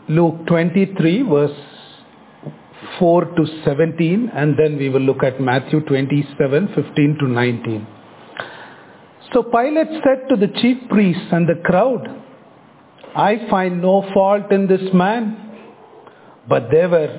Luke 23 verse 4 to 17, and then we will look at Matthew 27, 15 to 19. So Pilate said to the chief priests and the crowd, "I find no fault in this man." But they were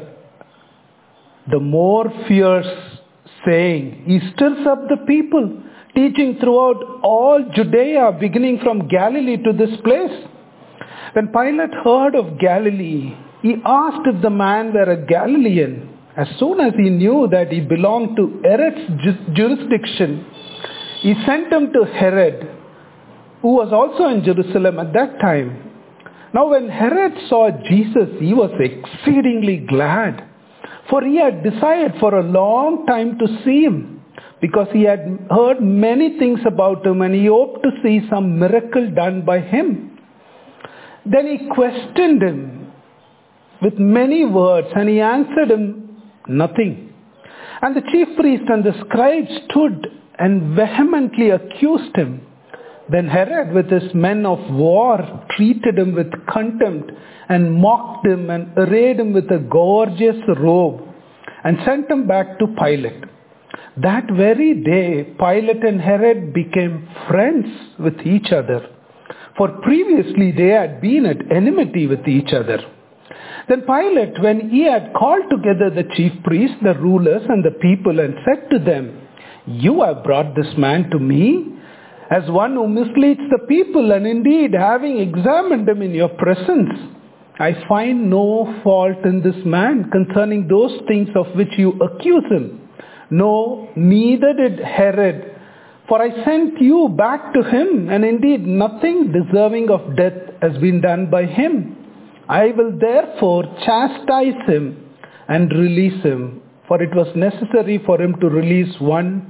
the more fierce, saying, "He stirs up the people, teaching throughout all Judea, beginning from Galilee to this place." When Pilate heard of Galilee, he asked if the man were a Galilean. As soon as he knew that he belonged to Herod's jurisdiction, he sent him to Herod, who was also in Jerusalem at that time. Now when Herod saw Jesus, he was exceedingly glad, for he had desired for a long time to see him, because he had heard many things about him, and he hoped to see some miracle done by him. Then he questioned him with many words, and he answered him nothing. And the chief priest and the scribes stood and vehemently accused him. Then Herod, with his men of war, treated him with contempt and mocked him and arrayed him with a gorgeous robe and sent him back to Pilate. That very day, Pilate and Herod became friends with each other, for previously they had been at enmity with each other. Then Pilate, when he had called together the chief priests, the rulers, and the people, and said to them, "You have brought this man to me as one who misleads the people, and indeed, having examined him in your presence, I find no fault in this man concerning those things of which you accuse him. No, neither did Herod. For I sent you back to him, and indeed nothing deserving of death has been done by him. I will therefore chastise him and release him, for it was necessary for him to release one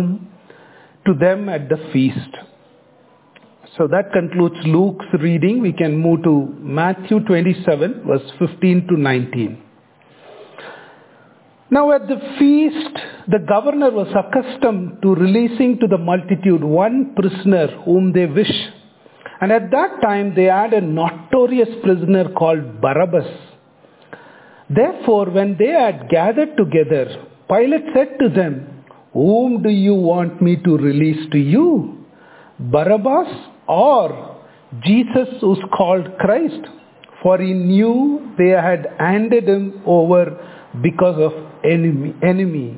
to them at the feast." So that concludes Luke's reading. We can move to Matthew 27, verse 15 to 19. Now at the feast, the governor was accustomed to releasing to the multitude one prisoner whom they wish. And at that time they had a notorious prisoner called Barabbas. Therefore, when they had gathered together, Pilate said to them, "Whom do you want me to release to you? Barabbas or Jesus, who's called Christ?" For he knew they had handed him over because of envy.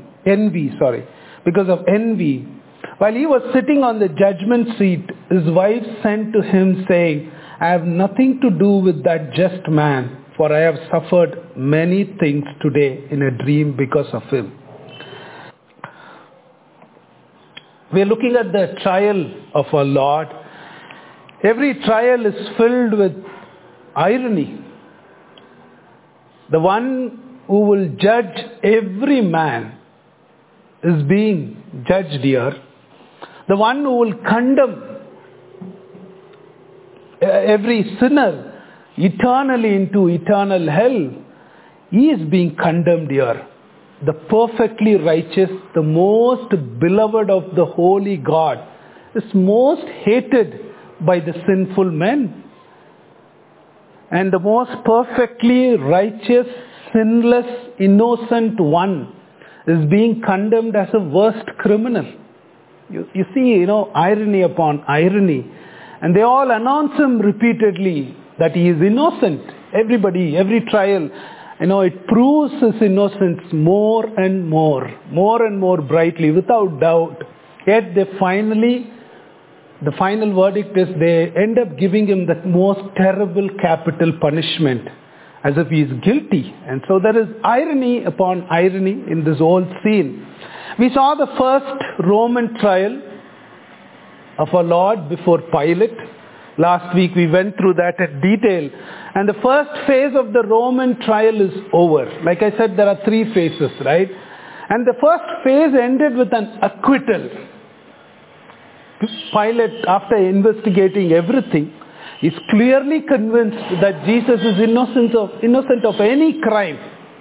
While he was sitting on the judgment seat, his wife sent to him saying, "I have nothing to do with that just man, for I have suffered many things today in a dream because of him." We are looking at the trial of our Lord. Every trial is filled with irony. The one who will judge every man is being judged here. The one who will condemn every sinner eternally into eternal hell, he is being condemned here. The perfectly righteous, the most beloved of the holy God, is most hated by the sinful men. And the most perfectly righteous, sinless, innocent one is being condemned as a worst criminal. You see, irony upon irony. And they all announce him repeatedly that he is innocent. Everybody, every trial, it proves his innocence more and more brightly, without doubt. Yet the final verdict is they end up giving him the most terrible capital punishment, as if he is guilty. And so there is irony upon irony in this whole scene. We saw the first Roman trial of our Lord before Pilate. Last week we went through that in detail. And the first phase of the Roman trial is over. Like I said, there are 3 phases, right? And the first phase ended with an acquittal. Pilate, after investigating everything, is clearly convinced that Jesus is innocent of any crime.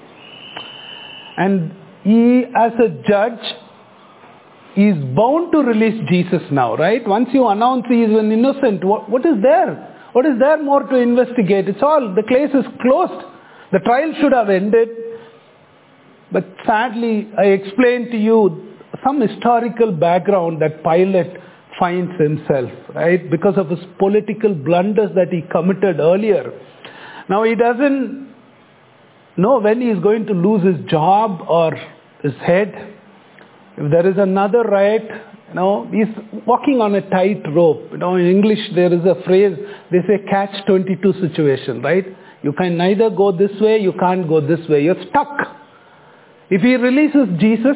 And he, as a judge, is bound to release Jesus now, right? Once you announce he is an innocent, what is there? What is there more to investigate? It's all, the case is closed. The trial should have ended. But sadly, I explained to you some historical background that Pilate finds himself, right? Because of his political blunders that he committed earlier. Now he doesn't know when he is going to lose his job or his head. If there is another riot, he's walking on a tight rope. In English there is a phrase, they say catch-22 situation, right? You can neither go this way, you can't go this way. You're stuck. If he releases Jesus,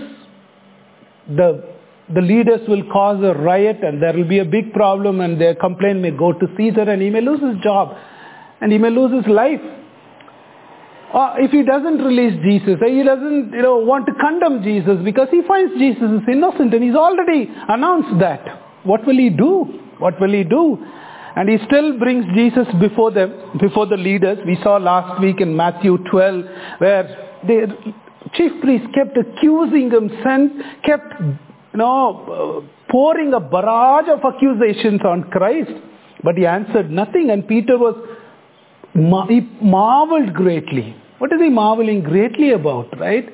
the leaders will cause a riot and there will be a big problem and their complaint may go to Caesar and he may lose his job and he may lose his life. Or if he doesn't release Jesus, he doesn't want to condemn Jesus because he finds Jesus is innocent and he's already announced that. What will he do? What will he do? And he still brings Jesus before them, before the leaders. We saw last week in Matthew 12 where the chief priests kept accusing him, kept pouring a barrage of accusations on Christ. But he answered nothing, and Peter he marveled greatly. What is he marveling greatly about, right?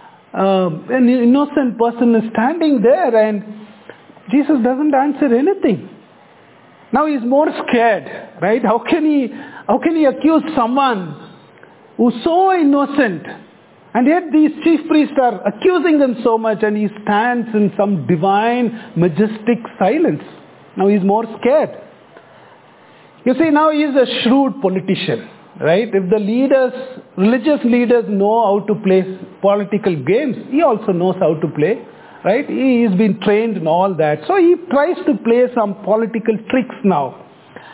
An innocent person is standing there and Jesus doesn't answer anything. Now he's more scared, right? How can he accuse someone who's so innocent? And yet these chief priests are accusing him so much and he stands in some divine, majestic silence. Now he's more scared. You see, now he is a shrewd politician, right? If the religious leaders know how to play political games, he also knows how to play, right? He's been trained in all that. So he tries to play some political tricks now.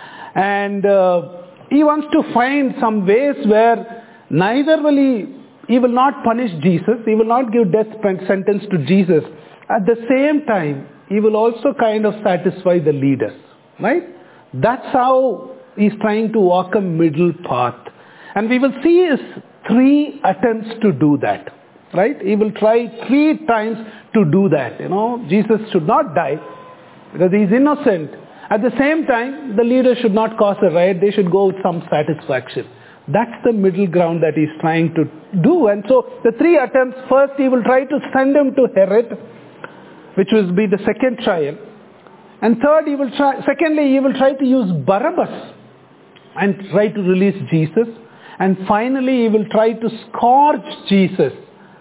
And he wants to find some ways where neither will he will not punish Jesus, he will not give death sentence to Jesus. At the same time, he will also kind of satisfy the leaders, right? That's how he's trying to walk a middle path. And we will see his 3 attempts to do that, right? He will try 3 times to do that. Jesus should not die because he's innocent. At the same time, the leaders should not cause a riot. They should go with some satisfaction. That's the middle ground that he's trying to do. And so the 3 attempts, first he will try to send him to Herod, which will be the second trial. And secondly, he will try to use Barabbas and try to release Jesus. And finally, he will try to scourge Jesus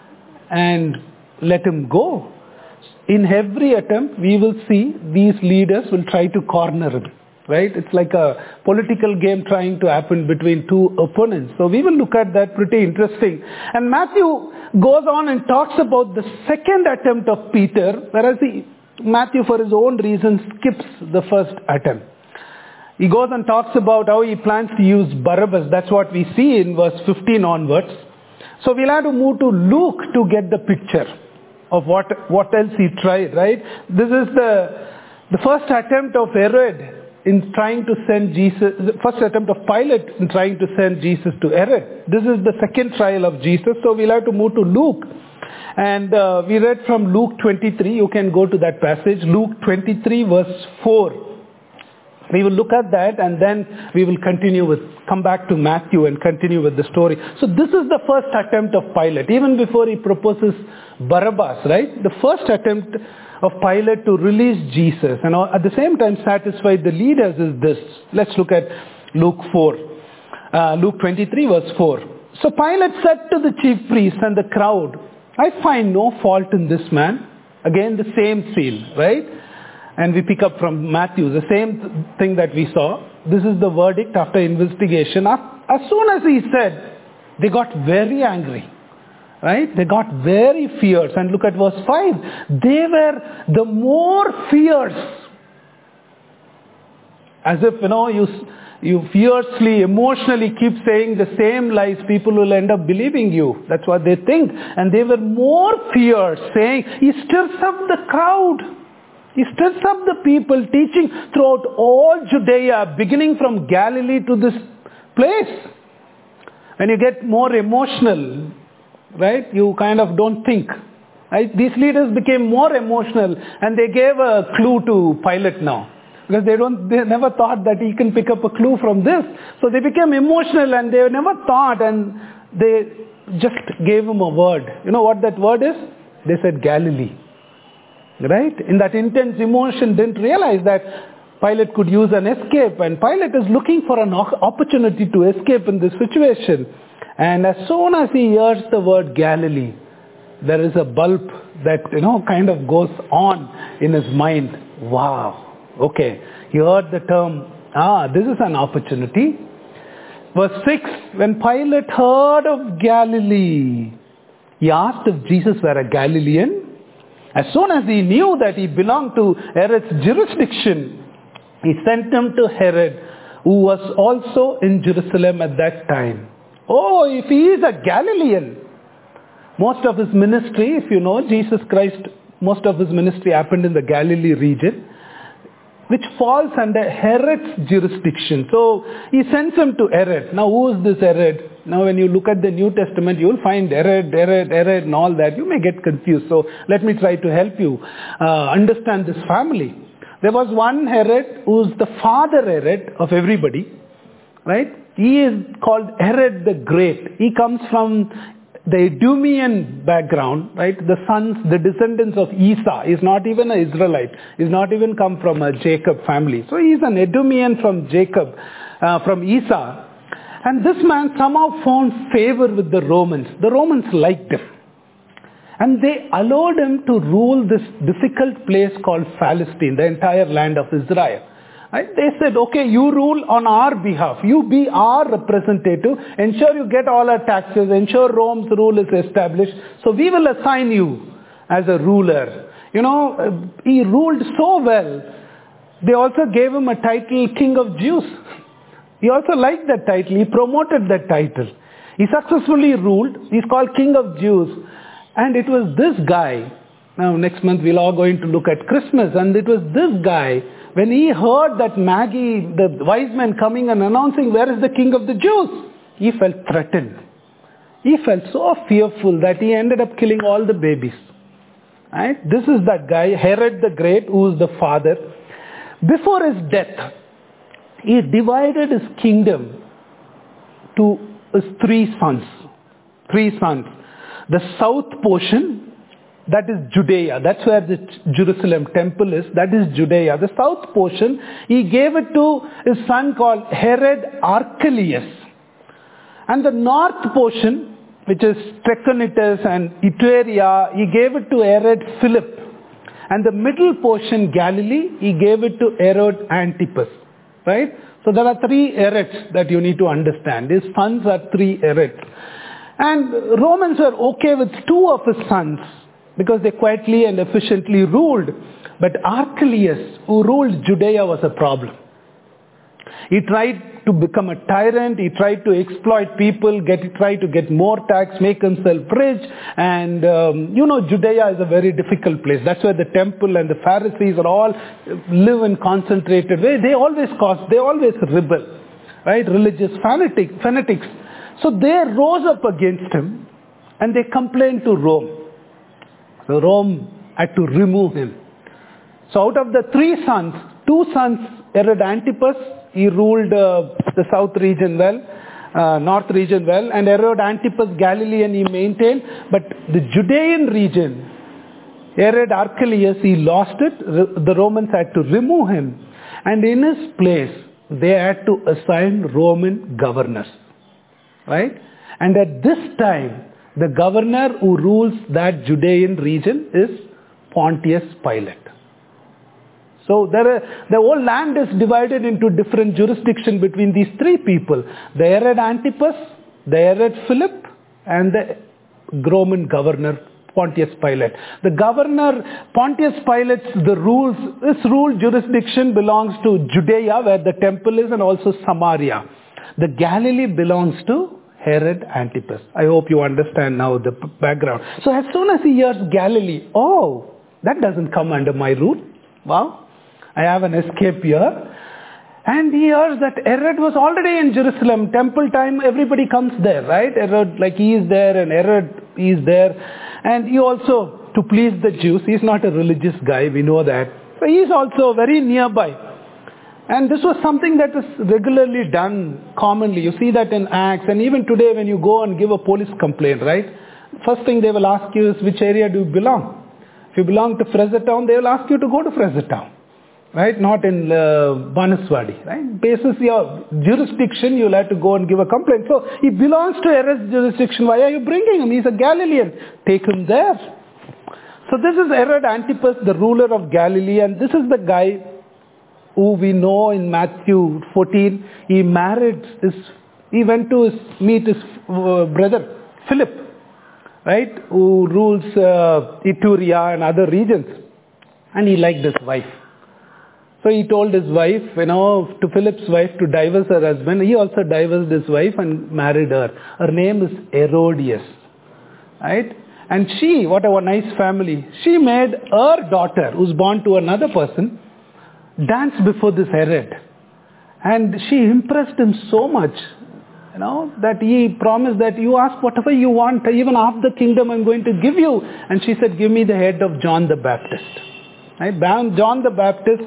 and let him go. In every attempt, we will see these leaders will try to corner him. Right? It's like a political game trying to happen between 2 opponents. So we will look at that, pretty interesting. And Matthew goes on and talks about the second attempt of Peter, whereas Matthew, for his own reasons, skips the first attempt. He goes and talks about how he plans to use Barabbas. That's what we see in verse 15 onwards. So we'll have to move to Luke to get the picture of what else he tried, right? This is the first attempt of Herod in trying to send Jesus, the first attempt of Pilate in trying to send Jesus to Herod. This is the second trial of Jesus. So we'll have to move to Luke. And we read from Luke 23. You can go to that passage. Luke 23 verse 4. We will look at that and then we will come back to Matthew and continue with the story. So this is the first attempt of Pilate. Even before he proposes Barabbas, right? The first attempt of Pilate to release Jesus and at the same time satisfy the leaders is this. Let's look at Luke 4. Luke 23 verse 4. So Pilate said to the chief priests and the crowd, I find no fault in this man. Again the same scene, right? And we pick up from Matthew, the same thing that we saw. This is the verdict after investigation. As soon as he said, they got very angry. Right? They got very fierce. And look at verse 5. They were the more fierce. As if, you fiercely, emotionally keep saying the same lies, people will end up believing you. That's what they think. And they were more fierce, saying, he stirs up the crowd. He stirs up the people, teaching throughout all Judea, beginning from Galilee to this place. When you get more emotional, right, you kind of don't think. Right? These leaders became more emotional and they gave a clue to Pilate now. Because they never thought that he can pick up a clue from this. So they became emotional and they never thought, and they just gave him a word. You know what that word is? They said Galilee. Right? In that intense emotion, didn't realize that Pilate could use an escape, and Pilate is looking for an opportunity to escape in this situation. And as soon as he hears the word Galilee, there is a bulb that, kind of goes on in his mind. Wow. Okay. He heard the term, this is an opportunity. Verse 6, when Pilate heard of Galilee, he asked if Jesus were a Galilean. As soon as he knew that he belonged to Herod's jurisdiction, he sent him to Herod, who was also in Jerusalem at that time. Oh, if he is a Galilean. Most of his ministry, if you know, Jesus Christ, most of his ministry happened in the Galilee region, which falls under Herod's jurisdiction. So he sends him to Herod. Now who is this Herod? Now when you look at the New Testament, you will find Herod and all that. You may get confused. So let me try to help you understand this family. There was one Herod who is the father Herod of everybody. Right? He is called Herod the Great. He comes from the Edomian background, right? The descendants of Esau. He's not even an Israelite. He's not even come from a Jacob family. So he's an Edomian from Jacob, from Esau. And this man somehow found favor with the Romans. The Romans liked him. And they allowed him to rule this difficult place called Palestine, the entire land of Israel. Right? They said, okay, you rule on our behalf. You be our representative. Ensure you get all our taxes. Ensure Rome's rule is established. So we will assign you as a ruler. He ruled so well. They also gave him a title, King of Jews. He also liked that title. He promoted that title. He successfully ruled. He's called King of Jews. And it was this guy. Now next month we're all going to look at Christmas. And it was this guy, when he heard that Magi, the wise men coming and announcing, where is the King of the Jews? He felt threatened. He felt so fearful that he ended up killing all the babies. Right? This is that guy, Herod the Great, who is the father. Before his death, he divided his kingdom to his three sons. The south portion, that is Judea. That's where the Jerusalem temple is. That is Judea. The south portion, he gave it to his son called Herod Archelaus. And the north portion, which is Trachonitis and Iturea, he gave it to Herod Philip. And the middle portion, Galilee, he gave it to Herod Antipas. Right? So there are three Herods that you need to understand. His sons are three Herods. And Romans were okay with two of his sons, because they quietly and efficiently ruled. But Archelaus, who ruled Judea, was a problem. He tried to become a tyrant. He tried to exploit people, try to get more tax, make himself rich. And, Judea is a very difficult place. That's where the temple and the Pharisees are all live in concentrated way. They always rebel, right? Religious fanatics. So they rose up against him and they complained to Rome. So Rome had to remove him. So out of the three sons, two sons, Herod Antipas, he ruled the south region well, north region well, and Herod Antipas Galilean he maintained, but the Judean region, Herod Archelaus, he lost it. The Romans had to remove him, and in his place they had to assign Roman governors, right? And at this time, the governor who rules that Judean region is Pontius Pilate. So the whole land is divided into different jurisdictions between these three people. The Herod Antipas, the Herod Philip, and the Roman governor Pontius Pilate. The governor Pontius Pilate, his rule jurisdiction belongs to Judea, where the temple is, and also Samaria. The Galilee belongs to Herod Antipas. I hope you understand now the background. So as soon as he hears Galilee, that doesn't come under my rule. Wow. I have an escape here. And he hears that Herod was already in Jerusalem. Temple time, everybody comes there, right? Herod, he is there, and Herod is there. And he also, to please the Jews, he's not a religious guy, we know that. So he is also very nearby. And this was something that is regularly done commonly. You see that in Acts, and even today when you go and give a police complaint, right? First thing they will ask you is, which area do you belong? If you belong to Frasertown, they will ask you to go to Frasertown, right? Not in Banaswadi, right? Basis your jurisdiction, you'll have to go and give a complaint. So he belongs to Herod's jurisdiction. Why are you bringing him? He's a Galilean. Take him there. So this is Herod Antipas, the ruler of Galilee, and this is the guy who we know in Matthew 14. He went to meet his brother Philip, right, who rules Iturea and other regions, and he liked his wife. So he told his wife, to Philip's wife, to divorce her husband. He also divorced his wife and married her. Her name is Herodias, right? And she, what a nice family, she made her daughter, who's born to another person, dance before this Herod. And she impressed him so much, that he promised that you ask whatever you want, even half the kingdom I'm going to give you. And she said, give me the head of John the Baptist. Right? John the Baptist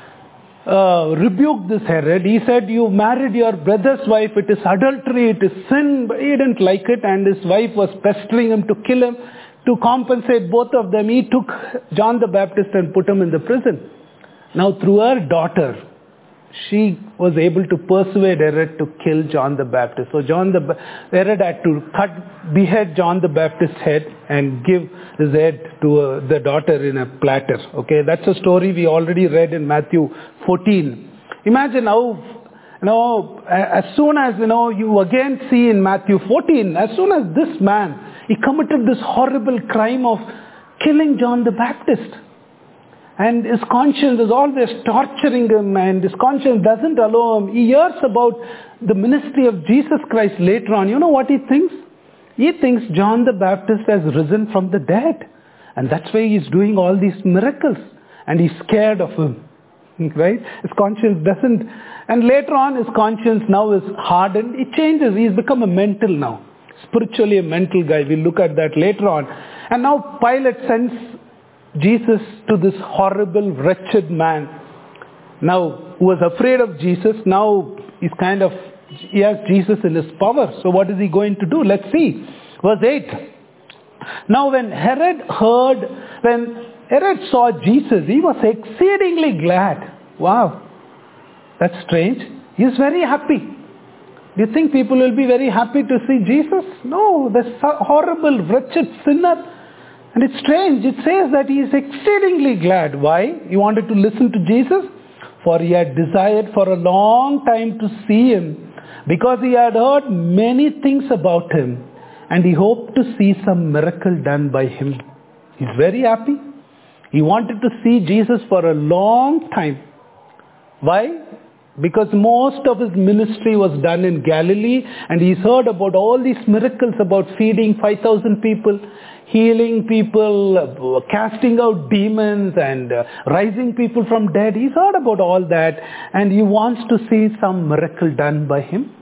rebuked this Herod. He said, you married your brother's wife, it is adultery, it is sin. But he didn't like it, and his wife was pestering him to kill him. To compensate both of them, he took John the Baptist and put him in the prison. Now through her daughter, she was able to persuade Herod to kill John the Baptist. So Herod had to behead John the Baptist's head and give his head to the daughter in a platter. Okay, that's a story we already read in Matthew 14. Imagine how, as soon as, you again see in Matthew 14, as soon as this man, he committed this horrible crime of killing John the Baptist. And his conscience is always torturing him, and his conscience doesn't allow him. He hears about the ministry of Jesus Christ later on. You know what he thinks? He thinks John the Baptist has risen from the dead. And that's why he's doing all these miracles. And he's scared of him. Right? His conscience doesn't. And later on, his conscience now is hardened. It changes. He's become a mental now. Spiritually a mental guy. We'll look at that later on. And now Pilate sends Jesus to this horrible, wretched man. Now, who was afraid of Jesus, now he has Jesus in his power. So what is he going to do? Let's see. Verse 8. Now when Herod saw Jesus, he was exceedingly glad. Wow. That's strange. He is very happy. Do you think people will be very happy to see Jesus? No, this horrible, wretched sinner. And it's strange. It says that he is exceedingly glad. Why? He wanted to listen to Jesus. For he had desired for a long time to see him. Because he had heard many things about him. And he hoped to see some miracle done by him. He's very happy. He wanted to see Jesus for a long time. Why? Because most of his ministry was done in Galilee, and he's heard about all these miracles about feeding 5,000 people, healing people, casting out demons, and rising people from dead. He's heard about all that, and he wants to see some miracle done by him.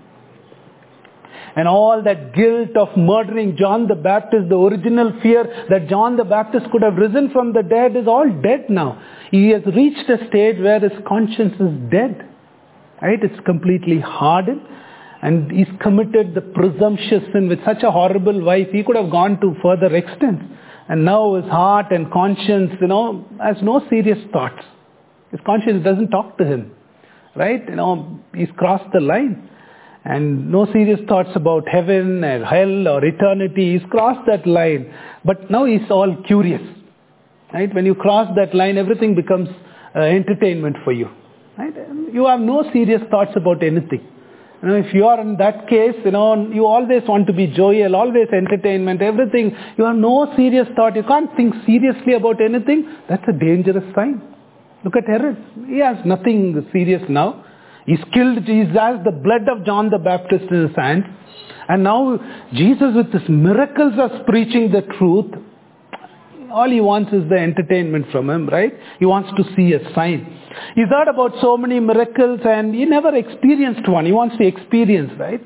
And all that guilt of murdering John the Baptist, the original fear that John the Baptist could have risen from the dead, is all dead now. He has reached a stage where his conscience is dead. Right? It's completely hardened. And he's committed the presumptuous sin with such a horrible wife. He could have gone to further extent. And now his heart and conscience, has no serious thoughts. His conscience doesn't talk to him. Right? He's crossed the line. And no serious thoughts about heaven or hell or eternity. He's crossed that line. But now he's all curious. Right? When you cross that line, everything becomes entertainment for you. Right? You have no serious thoughts about anything. If you are in that case, you always want to be joyful, always entertainment, everything. You have no serious thought. You can't think seriously about anything. That's a dangerous sign. Look at Herod. He has nothing serious now. He's killed Jesus, has the blood of John the Baptist in his hand. And now Jesus with his miracles is preaching the truth. All he wants is the entertainment from him, right? He wants to see a sign. He's heard about so many miracles and he never experienced one. He wants to experience, right?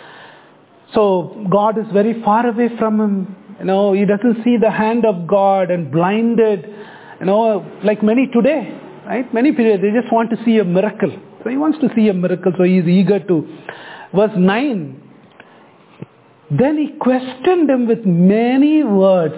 So God is very far away from him. He doesn't see the hand of God, and blinded, like many today, right? Many people, they just want to see a miracle. So he wants to see a miracle, so he's eager to. Verse 9. Then he questioned him with many words.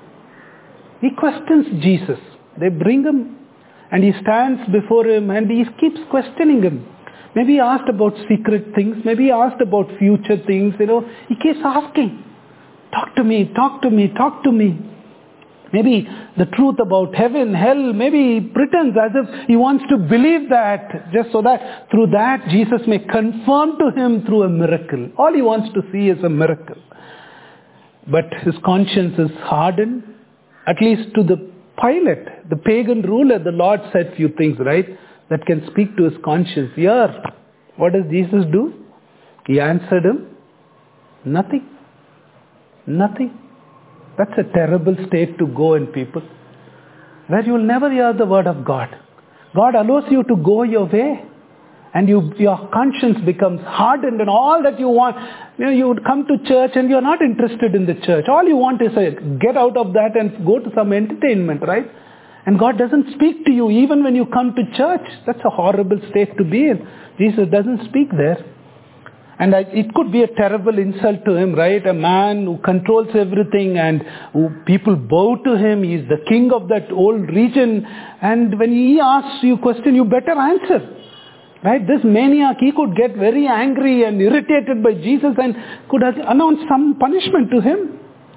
He questions Jesus. They bring him and he stands before him and he keeps questioning him. Maybe he asked about secret things. Maybe he asked about future things. He keeps asking, talk to me, talk to me, talk to me. Maybe the truth about heaven, hell, maybe he pretends as if he wants to believe that, just so that through that Jesus may confirm to him through a miracle. All he wants to see is a miracle. But his conscience is hardened, at least to the Pilate, the pagan ruler. The Lord said few things, right, that can speak to his conscience. Here, what does Jesus do? He answered him, nothing. Nothing. That's a terrible state to go in, people, where you will never hear the word of God. God allows you to go your way, and your conscience becomes hardened, and all that you want, you would come to church and you're not interested in the church. All you want is get out of that and go to some entertainment, right? And God doesn't speak to you even when you come to church. That's a horrible state to be in. Jesus doesn't speak there. And it could be a terrible insult to him, right? A man who controls everything and who people bow to him. He's the king of that old region. And when he asks you a question, you better answer. Right? This maniac, he could get very angry and irritated by Jesus and could announce some punishment to him.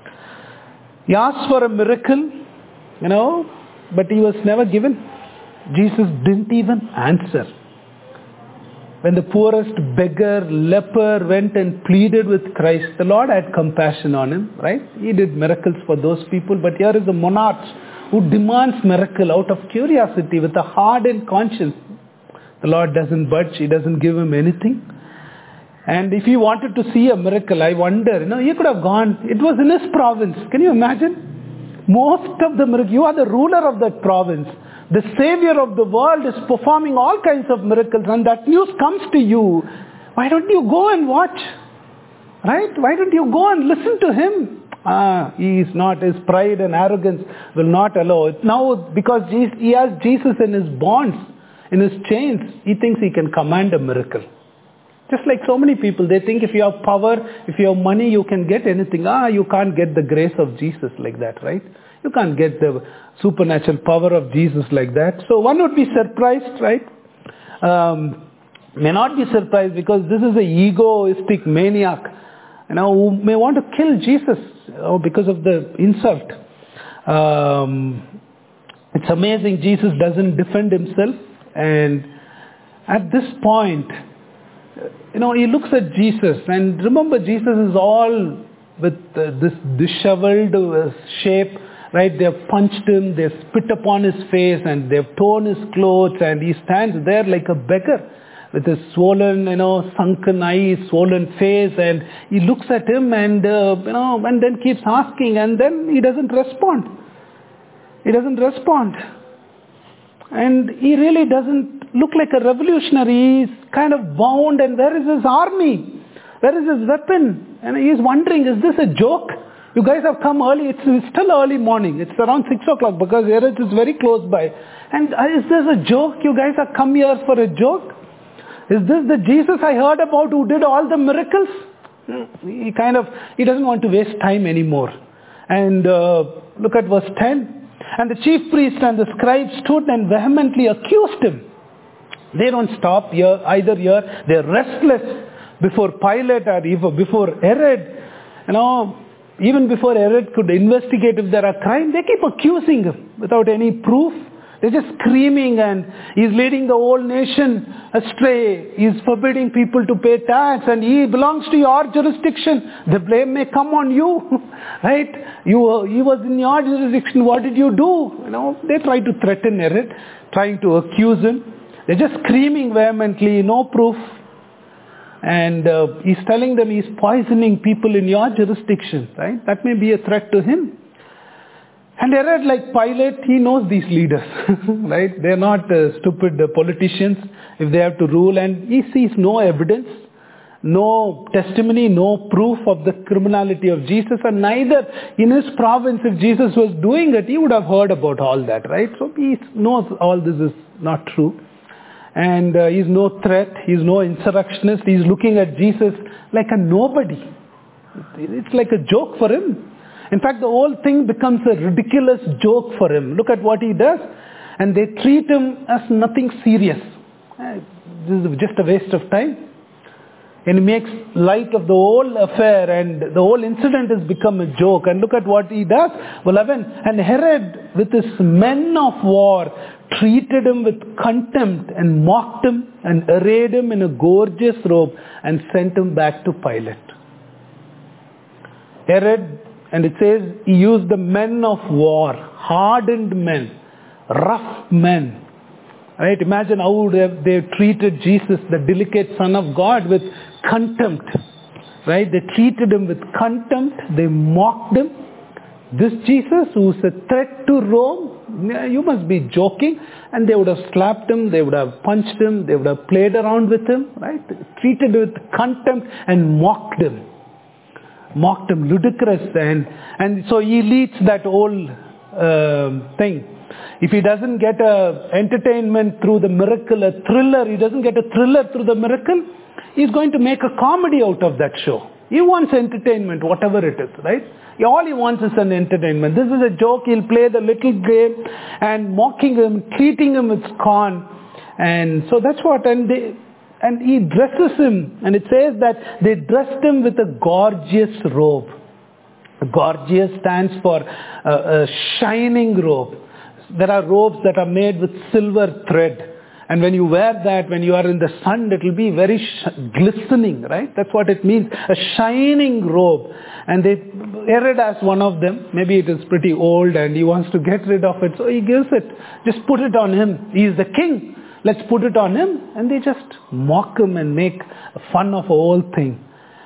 He asked for a miracle, but he was never given. Jesus didn't even answer. When the poorest beggar, leper went and pleaded with Christ, the Lord had compassion on him, right? He did miracles for those people, but here is a monarch who demands miracle out of curiosity with a hardened conscience. The Lord doesn't budge. He doesn't give him anything. And if he wanted to see a miracle, I wonder, he could have gone. It was in his province. Can you imagine? Most of the miracles, you are the ruler of that province. The Savior of the world is performing all kinds of miracles, and that news comes to you. Why don't you go and watch? Right? Why don't you go and listen to him? He is not, his pride and arrogance will not allow it. Now, because he has Jesus in his bonds, in his chains, he thinks he can command a miracle. Just like so many people, they think if you have power, if you have money, you can get anything. You can't get the grace of Jesus like that, right? You can't get the supernatural power of Jesus like that. So one would be surprised, right? May not be surprised because this is an egoistic maniac, who may want to kill Jesus because of the insult. It's amazing Jesus doesn't defend himself. And at this point, he looks at Jesus, and remember, Jesus is all with this disheveled shape, right? They've punched him, they've spit upon his face, and they've torn his clothes, and he stands there like a beggar with his swollen, sunken eyes, swollen face, and he looks at him and, and then keeps asking, and then he doesn't respond. He doesn't respond. And he really doesn't look like a revolutionary. He's kind of bound, and where is his army? Where is his weapon? And he's wondering, is this a joke? You guys have come early. It's still early morning. It's around 6 o'clock because Herod is very close by. And is this a joke? You guys have come here for a joke? Is this the Jesus I heard about who did all the miracles? He doesn't want to waste time anymore. And look at verse 10. And the chief priest and the scribes stood and vehemently accused him. They don't stop here, either here. They're restless before Pilate or even before Herod. Even before Herod could investigate if there are crimes, they keep accusing him without any proof. They're just screaming, and he's leading the whole nation astray. He's forbidding people to pay tax, and he belongs to your jurisdiction. The blame may come on you, right? He was in your jurisdiction. What did you do? They try to threaten Herod, trying to accuse him. They're just screaming vehemently, no proof. And he's telling them he's poisoning people in your jurisdiction, right? That may be a threat to him. And Herod, like Pilate, he knows these leaders, right? They're not stupid politicians if they have to rule. And he sees no evidence, no testimony, no proof of the criminality of Jesus. And neither in his province, if Jesus was doing it, he would have heard about all that, right? So he knows all this is not true. and he's no threat, he's no insurrectionist, he's looking at Jesus like a nobody. It's like a joke for him. In fact, the whole thing becomes a ridiculous joke for him. Look at what he does. And they treat him as nothing serious. This is just a waste of time. And he makes light of the whole affair, and the whole incident has become a joke. And look at what he does. 11. And Herod, with his men of war, treated him with contempt and mocked him and arrayed him in a gorgeous robe and sent him back to Pilate. Herod, and it says he used the men of war, hardened men, rough men. Right? Imagine how would they treated Jesus, the delicate Son of God, with contempt. Right? They treated him with contempt. They mocked him. This Jesus, who's a threat to Rome, you must be joking. And they would have slapped him. They would have punched him. They would have played around with him. Right? Treated him with contempt and mocked him. Mocked him, ludicrous. And so he leads that whole thing. If he doesn't get a entertainment through the miracle, a thriller, he doesn't get a thriller through the miracle, he's going to make a comedy out of that show. He wants entertainment, whatever it is, right? All he wants is an entertainment. This is a joke. He'll play the little game and mocking him, treating him with scorn. And so that's what, and he dresses him, and it says that they dressed him with a gorgeous robe. Gorgeous stands for a shining robe. There are robes that are made with silver thread. And when you wear that, when you are in the sun, it will be very glistening, right? That's what it means. A shining robe. And Herod has one of them. Maybe it is pretty old and he wants to get rid of it. So he gives it. Just put it on him. He is the king. Let's put it on him. And they just mock him and make fun of the whole thing.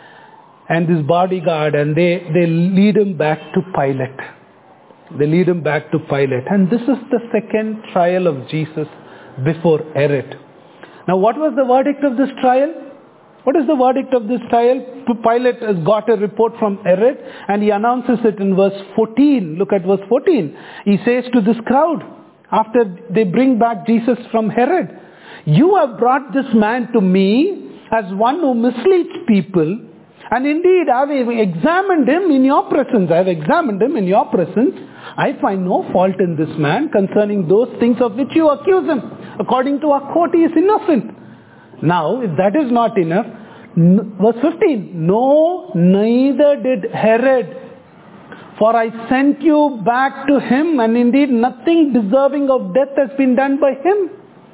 And this bodyguard, and they lead him back to Pilate. They lead him back to Pilate. And this is the second trial of Jesus before Herod. Now what was the verdict of this trial? What is the verdict of this trial? Pilate has got a report from Herod, and he announces it in verse 14. Look at verse 14. He says to this crowd, after they bring back Jesus from Herod, "You have brought this man to me as one who misleads people. And indeed, I have examined him in your presence. I have examined him in your presence. I find no fault in this man concerning those things of which you accuse him. According to our court, he is innocent." Now, if that is not enough, verse 15, "No, neither did Herod. For I sent you back to him, and indeed nothing deserving of death has been done by him."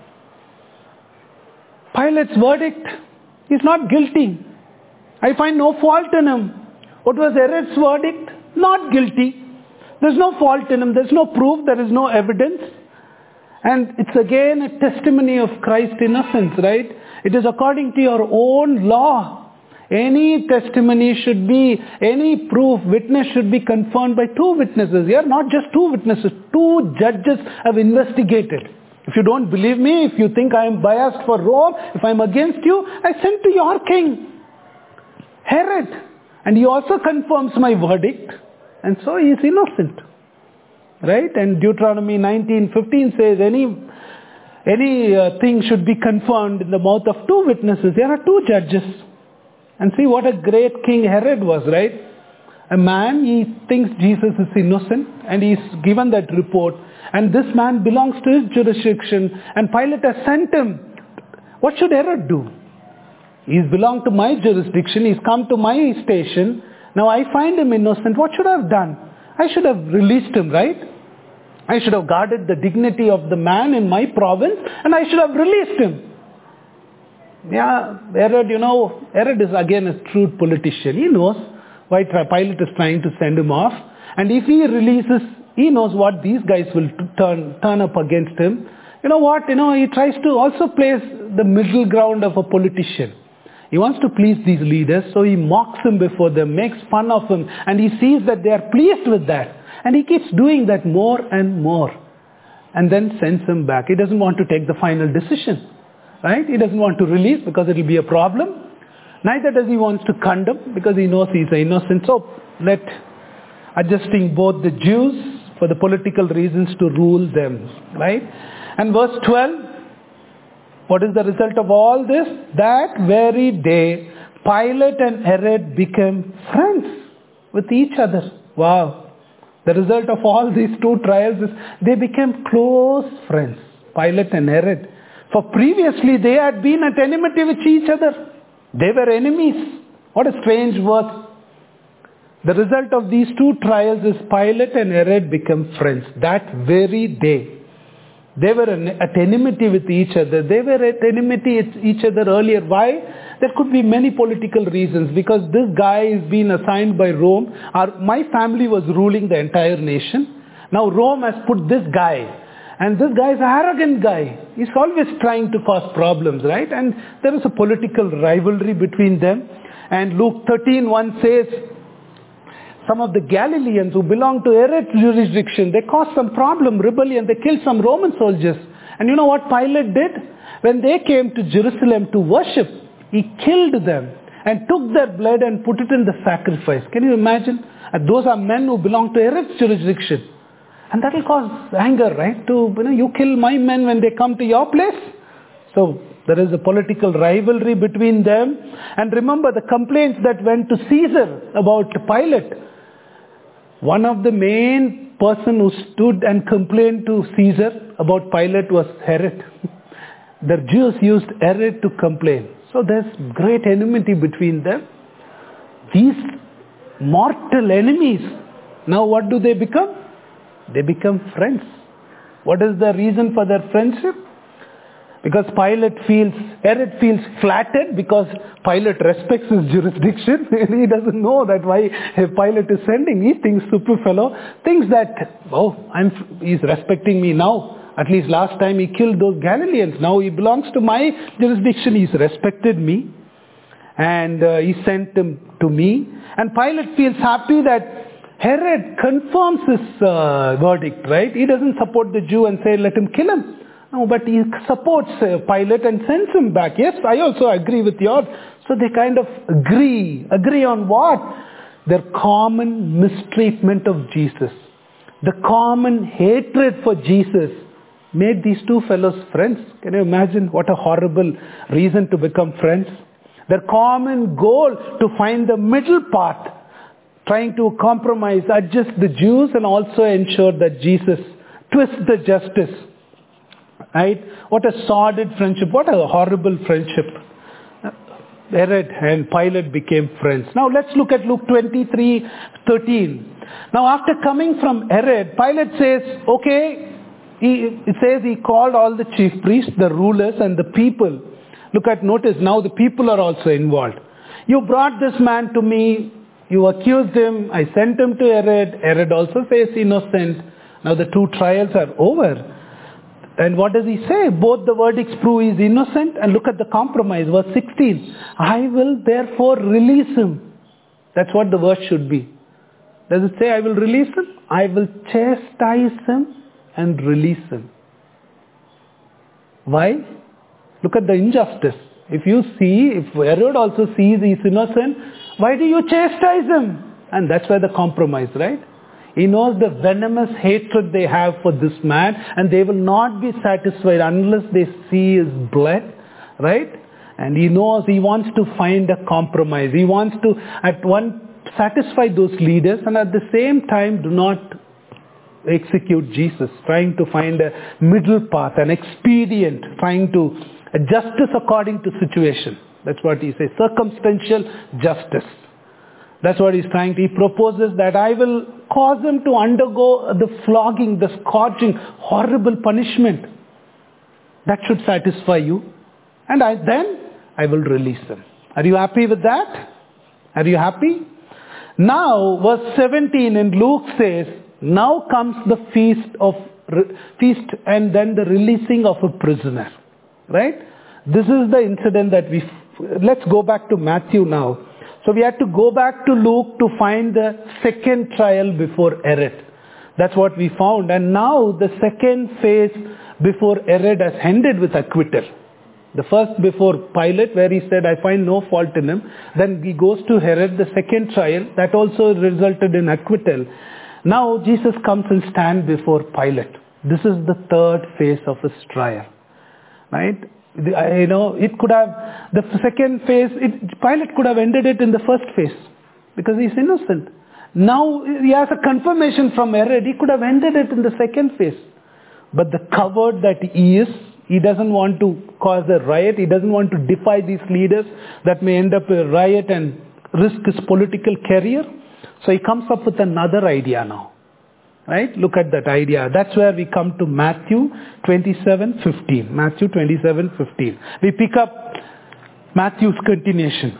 Pilate's verdict, he's not guilty. I find no fault in him. What was Herod's verdict? Not guilty. There's no fault in him. There's no proof. There is no evidence. And it's again a testimony of Christ's innocence, right? It is according to your own law. Any testimony should be, any proof, witness should be confirmed by two witnesses. Here, not just two witnesses. Two judges have investigated. If you don't believe me, if you think I am biased for Rome, if I am against you, I send to your king, Herod. And he also confirms my verdict. And so he is innocent. Right? And Deuteronomy 19:15 says any thing should be confirmed in the mouth of two witnesses. There are two judges. And see what a great king Herod was, right? A man, he thinks Jesus is innocent, and he's given that report. And this man belongs to his jurisdiction, and Pilate has sent him. What should Herod do? He's belonged to my jurisdiction. He's come to my station. Now I find him innocent. What should I have done? I should have released him, right? I should have guarded the dignity of the man in my province, and I should have released him. Yeah, Herod, Herod is again a shrewd politician. He knows why Pilate is trying to send him off. And if he releases, he knows what these guys will turn up against him. You know what? He tries to also place the middle ground of a politician. He wants to please these leaders, so he mocks him before them, makes fun of him, and he sees that they are pleased with that. And he keeps doing that more and more. And then sends him back. He doesn't want to take the final decision. Right? He doesn't want to release because it will be a problem. Neither does he want to condemn because he knows he's innocent. So adjusting both the Jews for the political reasons to rule them. Right? And verse 12. What is the result of all this? That very day, Pilate and Herod became friends with each other. Wow. The result of all these two trials is they became close friends, Pilate and Herod. For previously they had been at enmity with each other. They were enemies. What a strange word. The result of these two trials is Pilate and Herod became friends that very day. They were at enmity with each other. They were at enmity with each other earlier. Why? There could be many political reasons. Because this guy is being assigned by Rome. My family was ruling the entire nation. Now Rome has put this guy. And this guy is an arrogant guy. He's always trying to cause problems, right? And there is a political rivalry between them. And Luke 13:1 says, some of the Galileans who belonged to Herod's jurisdiction, they caused some problem, rebellion. They killed some Roman soldiers. And you know what Pilate did? When they came to Jerusalem to worship, he killed them and took their blood and put it in the sacrifice. Can you imagine? And those are men who belong to Herod's jurisdiction. And that will cause anger, right? You kill my men when they come to your place. So there is a political rivalry between them. And remember the complaints that went to Caesar about Pilate. One of the main person who stood and complained to Caesar about Pilate was Herod. The Jews used Herod to complain. So there's great enmity between them. These mortal enemies, now what do they become? They become friends. What is the reason for their friendship? Because Herod feels flattered because Pilate respects his jurisdiction. He doesn't know that why Pilate is sending. He thinks, stupid fellow, thinks that, he's respecting me now. At least last time he killed those Galileans. Now he belongs to my jurisdiction. He's respected me. And he sent him to me. And Pilate feels happy that Herod confirms his verdict, right? He doesn't support the Jew and say, let him kill him. No, but he supports Pilate and sends him back. Yes, I also agree with yours. So they kind of agree. Agree on what? Their common mistreatment of Jesus. The common hatred for Jesus made these two fellows friends. Can you imagine what a horrible reason to become friends? Their common goal to find the middle path, trying to compromise, adjust the Jews and also ensure that Jesus twists the justice. Right? What a sordid friendship. What a horrible friendship. Herod and Pilate became friends. Now let's look at Luke 23:13. Now after coming from Herod, Pilate says, okay, it says he called all the chief priests, the rulers and the people. Notice now the people are also involved. You brought this man to me. You accused him. I sent him to Herod. Herod also says innocent. Now the two trials are over. And what does he say? Both the verdicts prove he is innocent. And look at the compromise. Verse 16. I will therefore release him. That's what the verse should be. Does it say I will release him? I will chastise him and release him. Why? Look at the injustice. If Herod also sees he is innocent, why do you chastise him? And that's why the compromise, right? He knows the venomous hatred they have for this man, and they will not be satisfied unless they see his blood, right? And he knows he wants to find a compromise. He wants to at once satisfy those leaders and at the same time do not execute Jesus, trying to find a middle path, an expedient, trying to justice according to situation. That's what he says, circumstantial justice. That's what he's trying to. He proposes that I will cause him to undergo the flogging, the scourging, horrible punishment. That should satisfy you. And then I will release him. Are you happy with that? Are you happy? Now, verse 17 in Luke says, now comes the feast and then the releasing of a prisoner. Right? This is the incident that let's go back to Matthew now. So we had to go back to Luke to find the second trial before Herod. That's what we found. And now the second phase before Herod has ended with acquittal. The first before Pilate, where he said, I find no fault in him. Then he goes to Herod, the second trial. That also resulted in acquittal. Now Jesus comes and stands before Pilate. This is the third phase of his trial. Right? It could have, the second phase, Pilate could have ended it in the first phase because he's innocent. Now he has a confirmation from Herod. He could have ended it in the second phase. But the coward that he is, he doesn't want to cause a riot. He doesn't want to defy these leaders that may end up a riot and risk his political career. So he comes up with another idea now. Right? Look at that idea. That's where we come to Matthew 27:15. Matthew 27:15. We pick up Matthew's continuation.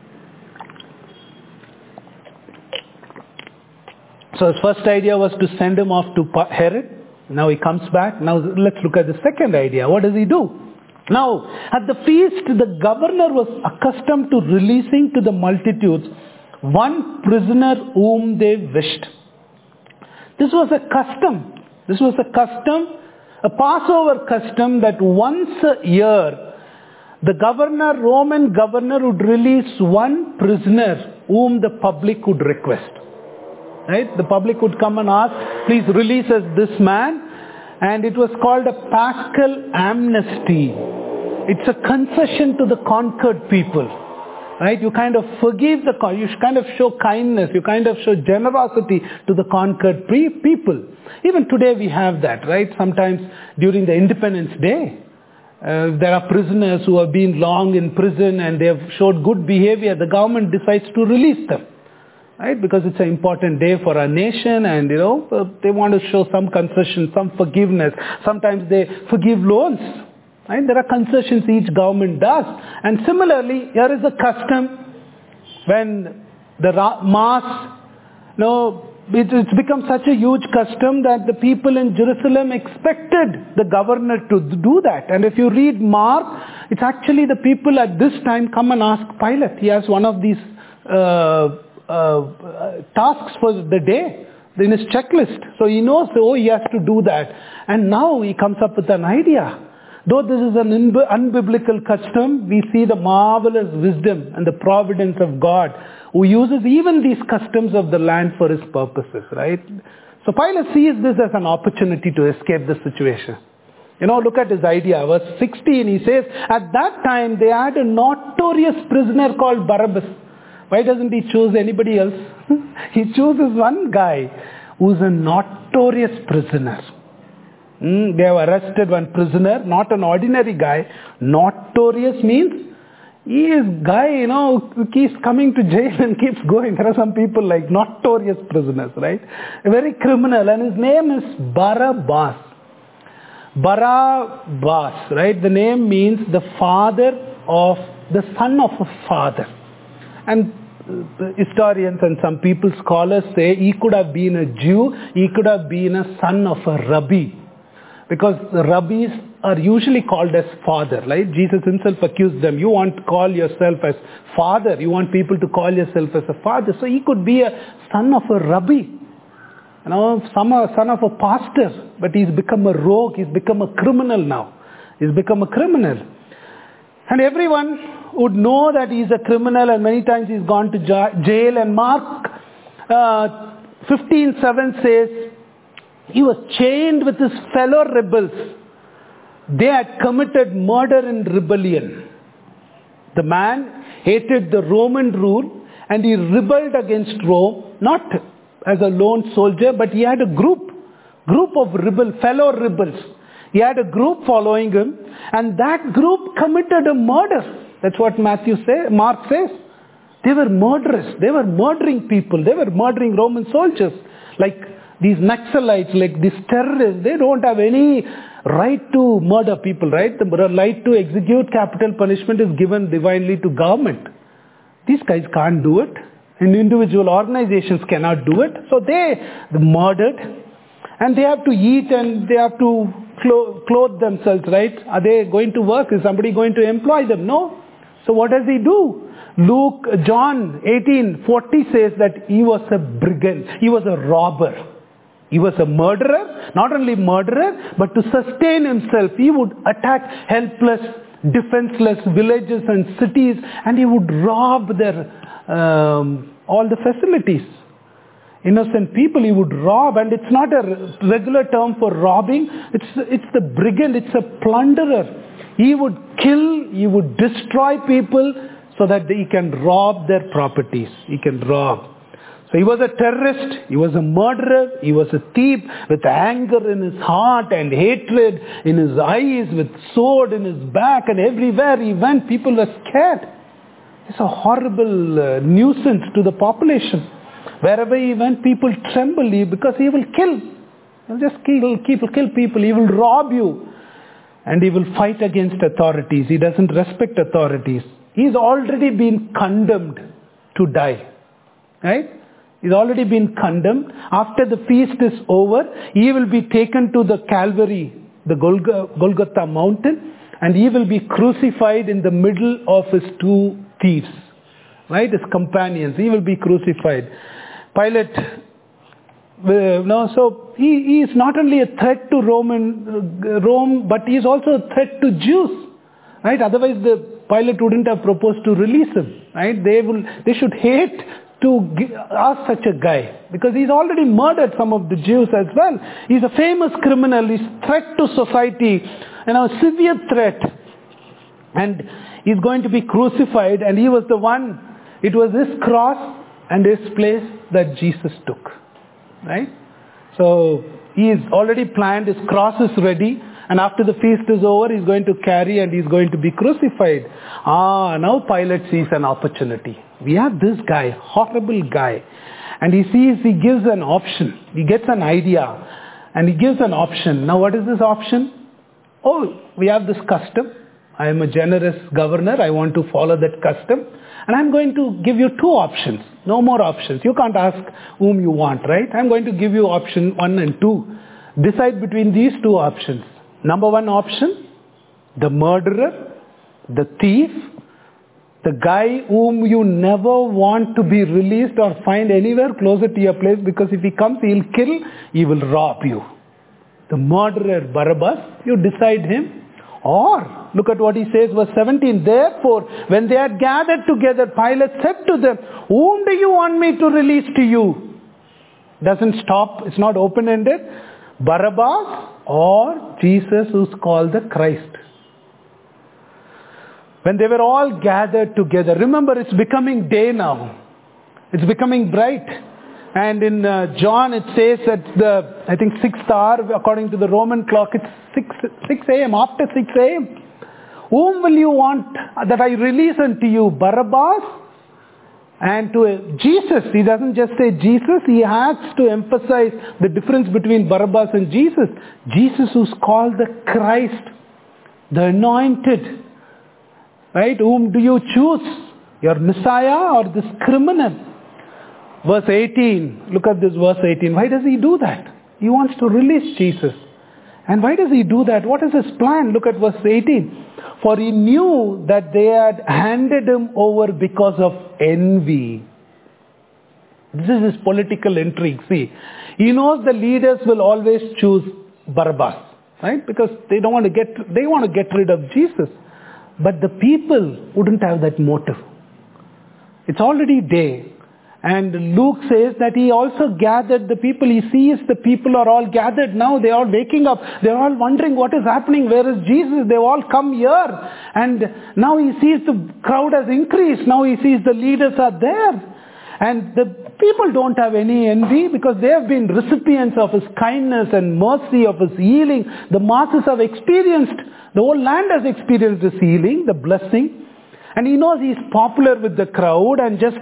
So his first idea was to send him off to Herod. Now he comes back. Now let's look at the second idea. What does he do? Now, at the feast, the governor was accustomed to releasing to the multitudes one prisoner whom they wished. This was a custom. This was a custom, a Passover custom, that once a year, the Roman governor would release one prisoner whom the public would request. Right? The public would come and ask, please release us this man. And it was called a Paschal amnesty. It's a concession to the conquered people. Right? You kind of forgive you kind of show kindness, you kind of show generosity to the conquered people. Even today we have that, right? Sometimes during the Independence Day, there are prisoners who have been long in prison and they have showed good behavior. The government decides to release them. Right? Because it's an important day for our nation and, they want to show some concession, some forgiveness. Sometimes they forgive loans. Right? There are concessions each government does. And similarly, here is a custom when the mass, it's become such a huge custom that the people in Jerusalem expected the governor to do that. And if you read Mark, it's actually the people at this time come and ask Pilate. He has one of these tasks for the day in his checklist. So he knows, he has to do that. And now he comes up with an idea. Though this is an unbiblical custom, we see the marvelous wisdom and the providence of God who uses even these customs of the land for his purposes, right? So Pilate sees this as an opportunity to escape the situation. Look at his idea. Verse 16, he says, at that time they had a notorious prisoner called Barabbas. Why doesn't he choose anybody else? He chooses one guy who's a notorious prisoner. They have arrested one prisoner, not an ordinary guy. Notorious means he is guy, who keeps coming to jail and keeps going. There are some people like notorious prisoners, right? A very criminal, and his name is Barabbas. Barabbas, right? The name means the son of a father. And historians and some people, scholars say he could have been a Jew, he could have been a son of a rabbi. Because the rabbis are usually called as father, right? Jesus himself accused them. You want to call yourself as father. You want people to call yourself as a father. So he could be a son of a rabbi. Son of a pastor. But he's become a rogue. He's become a criminal now. He's become a criminal. And everyone would know that he's a criminal, and many times he's gone to jail. And Mark 15:7 says, he was chained with his fellow rebels. They had committed murder and rebellion. The man hated the Roman rule and he rebelled against Rome, not as a lone soldier, but he had a group of fellow rebels. He had a group following him, and that group committed a murder. That's what Mark says. They were murderers. They were murdering people. They were murdering Roman soldiers. Like these Naxalites, like these terrorists, they don't have any right to murder people, right? The right to execute capital punishment is given divinely to government. These guys can't do it. And individual organizations cannot do it. So they murdered. And they have to eat and they have to clothe themselves, right? Are they going to work? Is somebody going to employ them? No. So what does he do? John 18:40 says that he was a brigand. He was a robber. He was a murderer. Not only murderer, but to sustain himself, he would attack helpless, defenseless villages and cities, and he would rob their all the facilities. innocent people. He would rob, and it's not a regular term for robbing. It's the brigand, it's a plunderer. He would kill, he would destroy people so that he can rob their properties. He can rob. So he was a terrorist, he was a murderer, he was a thief with anger in his heart and hatred in his eyes, with sword in his back, and everywhere he went people were scared. It's a horrible nuisance to the population. Wherever he went, people tremble because he will kill. He'll just kill people. He will rob you. And he will fight against authorities. He doesn't respect authorities. He's already been condemned to die. Right? He's already been condemned. After the feast is over, he will be taken to the Calvary, the Golgotha mountain, and he will be crucified in the middle of his two thieves. Right? His companions. He will be crucified. Pilate, so he is not only a threat to Rome, but he is also a threat to Jews. Right? Otherwise the Pilate wouldn't have proposed to release him. Right? They should hate to ask such a guy, because he's already murdered some of the Jews as well. He's a famous criminal. He's a threat to society, a severe threat. And he's going to be crucified, and he was the one, it was his cross and his place that Jesus took. Right? So he is already planned, his cross is ready, and after the feast is over, he's going to carry and he's going to be crucified. Now Pilate sees an opportunity. We have this guy, horrible guy, and he gives an option. He gets an idea and he gives an option. Now what is this option? We have this custom. I am a generous governor. I want to follow that custom. And I'm going to give you two options. No more options. You can't ask whom you want, right? I'm going to give you option 1 and 2. Decide between these two options. Number 1 option, the murderer, the thief, the guy whom you never want to be released or find anywhere closer to your place, because if he comes, he'll kill, he will rob you. The murderer, Barabbas, you decide him. Or, look at what he says, verse 17. Therefore, when they had gathered together, Pilate said to them, whom do you want me to release to you? Doesn't stop, it's not open-ended. Barabbas or Jesus, who's called the Christ. When they were all gathered together, remember it's becoming day now. It's becoming bright. And in John it says at the, 6th hour, according to the Roman clock, it's 6 a.m., after 6 a.m. Whom will you want that I release unto you? Barabbas? And to Jesus, he doesn't just say Jesus, he has to emphasize the difference between Barabbas and Jesus. Jesus, who's called the Christ, the anointed. Right? Whom do you choose? Your Messiah or this criminal? Verse 18, look at this verse 18. Why does he do that? He wants to release Jesus. And why does he do that? What is his plan? Look at verse 18. For he knew that they had handed him over because of envy. This is his political intrigue. See, he knows the leaders will always choose Barabbas, right? Because they want to get rid of Jesus. But the people wouldn't have that motive. It's already day. And Luke says that he also gathered the people. He sees the people are all gathered now. They are all waking up. They are all wondering what is happening. Where is Jesus? They all come here. And now he sees the crowd has increased. Now he sees the leaders are there. And the people don't have any envy because they have been recipients of his kindness and mercy, of his healing. The masses have experienced, the whole land has experienced his healing, the blessing. And he knows he's popular with the crowd, and just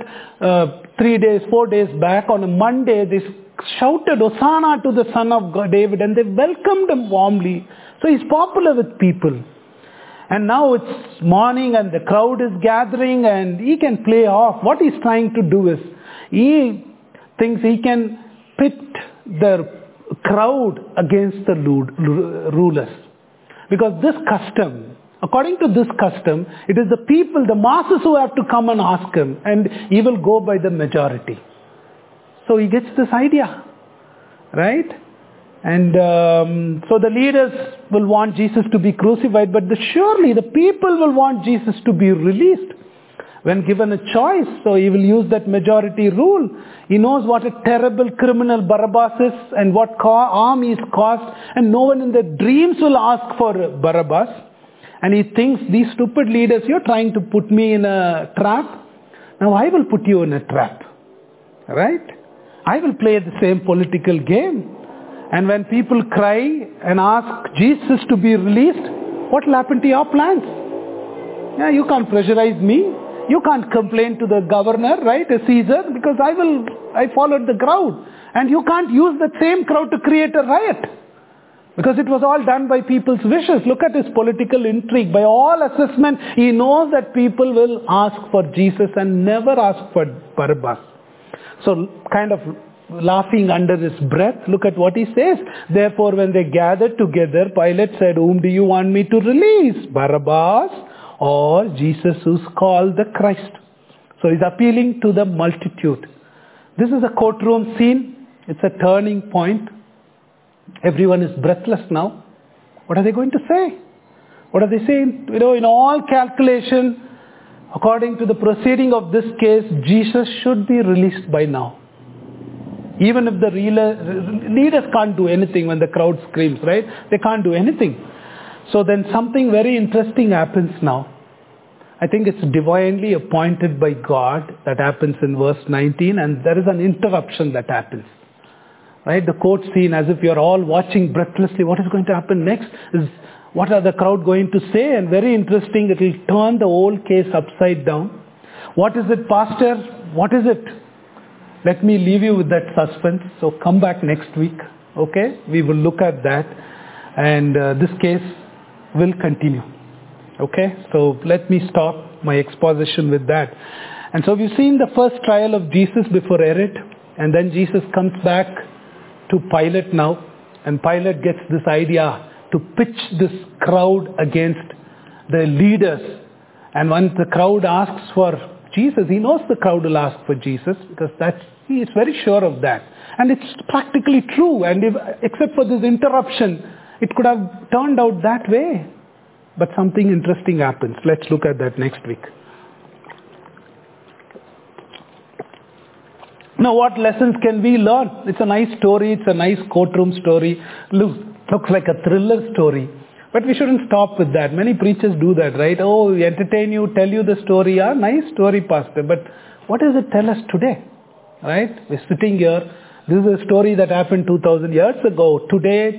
4 days back on a Monday, they shouted, Hosanna to the Son of God, David, and they welcomed him warmly. So he's popular with people. And now it's morning and the crowd is gathering and he can play off. What he's trying to do is, he thinks he can pit the crowd against the rulers. Because this custom, according to this custom, it is the people, the masses who have to come and ask him, and he will go by the majority. So he gets this idea, right? And so the leaders will want Jesus to be crucified, but surely the people will want Jesus to be released. when given a choice. So he will use that majority rule. He knows what a terrible criminal Barabbas is and what harm he's caused, and no one in their dreams will ask for Barabbas. And he thinks, these stupid leaders, you're trying to put me in a trap. Now I will put you in a trap. Right? I will play the same political game. And when people cry and ask Jesus to be released, what will happen to your plans? Yeah, you can't pressurize me. You can't complain to the governor, right, a Caesar, because I followed the crowd. And you can't use that same crowd to create a riot. Because it was all done by people's wishes. Look at his political intrigue. By all assessment, he knows that people will ask for Jesus and never ask for Barabbas. So kind of laughing under his breath, look at what he says. Therefore, when they gathered together, Pilate said, whom do you want me to release? Barabbas or Jesus who's called the Christ? So he's appealing to the multitude. This is a courtroom scene. It's a turning point. Everyone is breathless now. What are they going to say? What are they saying? In all calculation, according to the proceeding of this case, Jesus should be released by now. Even if the leaders can't do anything when the crowd screams, right? They can't do anything. So then something very interesting happens now. I think it's divinely appointed by God that happens in verse 19, and there is an interruption that happens. Right? The court scene, as if you're all watching breathlessly, what is going to happen next? What are the crowd going to say? And very interesting, it will turn the whole case upside down. What is it, Pastor? What is it? Let me leave you with that suspense. So come back next week. Okay? We will look at that. And this case will continue. Okay? So let me stop my exposition with that. And so we've seen the first trial of Jesus before Herod. And then Jesus comes back to Pilate now. And Pilate gets this idea to pitch this crowd against the leaders. And once the crowd asks for Jesus, he knows the crowd will ask for Jesus because he is very sure of that. And it's practically true. And except for this interruption, it could have turned out that way. But something interesting happens. Let's look at that next week. Now, what lessons can we learn? It's a nice story. It's a nice courtroom story. Looks like a thriller story. But we shouldn't stop with that. Many preachers do that, right? Oh, we entertain you, tell you the story. Yeah, nice story, Pastor. But what does it tell us today? Right? We're sitting here. This is a story that happened 2,000 years ago. Today,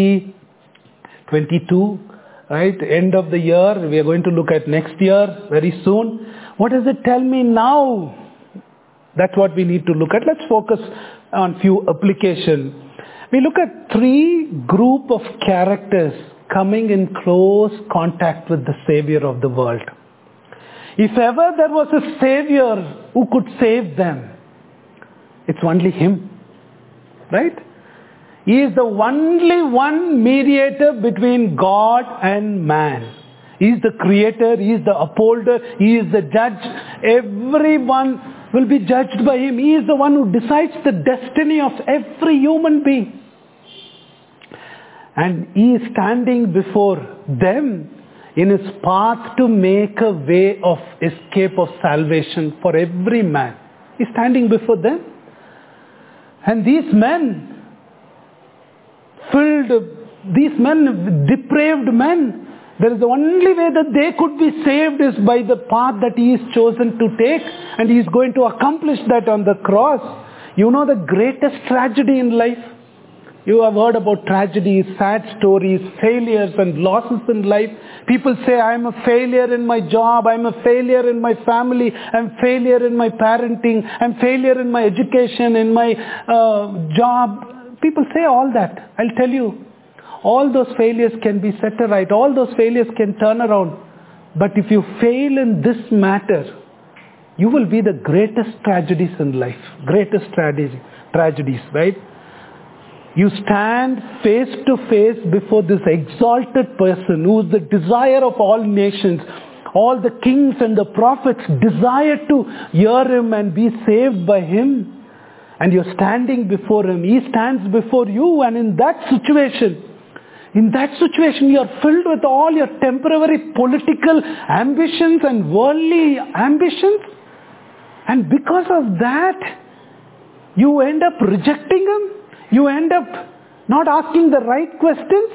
2022, right? End of the year. We are going to look at next year very soon. What does it tell me now? That's what we need to look at. Let's focus on few applications. We look at three group of characters coming in close contact with the Savior of the world. If ever there was a Savior who could save them, it's only Him. Right? He is the only one mediator between God and man. He is the creator, He is the upholder, He is the judge. Everyone will be judged by Him. He is the one who decides the destiny of every human being. And He is standing before them in His path to make a way of escape of salvation for every man. He's standing before them. And these men, depraved men, there is the only way that they could be saved is by the path that He is chosen to take, and He is going to accomplish that on the cross. You know the greatest tragedy in life? You have heard about tragedies, sad stories, failures and losses in life. People say, I'm a failure in my job, I'm a failure in my family, I'm a failure in my parenting, I'm a failure in my education, in my job. People say all that. I'll tell you, all those failures can be set right. All those failures can turn around. But if you fail in this matter, you will be the greatest tragedies in life. Greatest tragedies, right? You stand face to face before this exalted person who is the desire of all nations. All the kings and the prophets desire to hear Him and be saved by Him. And you're standing before Him. He stands before you, and in that situation, In that situation, you are filled with all your temporary political ambitions and worldly ambitions. And because of that, you end up rejecting Him. You end up not asking the right questions.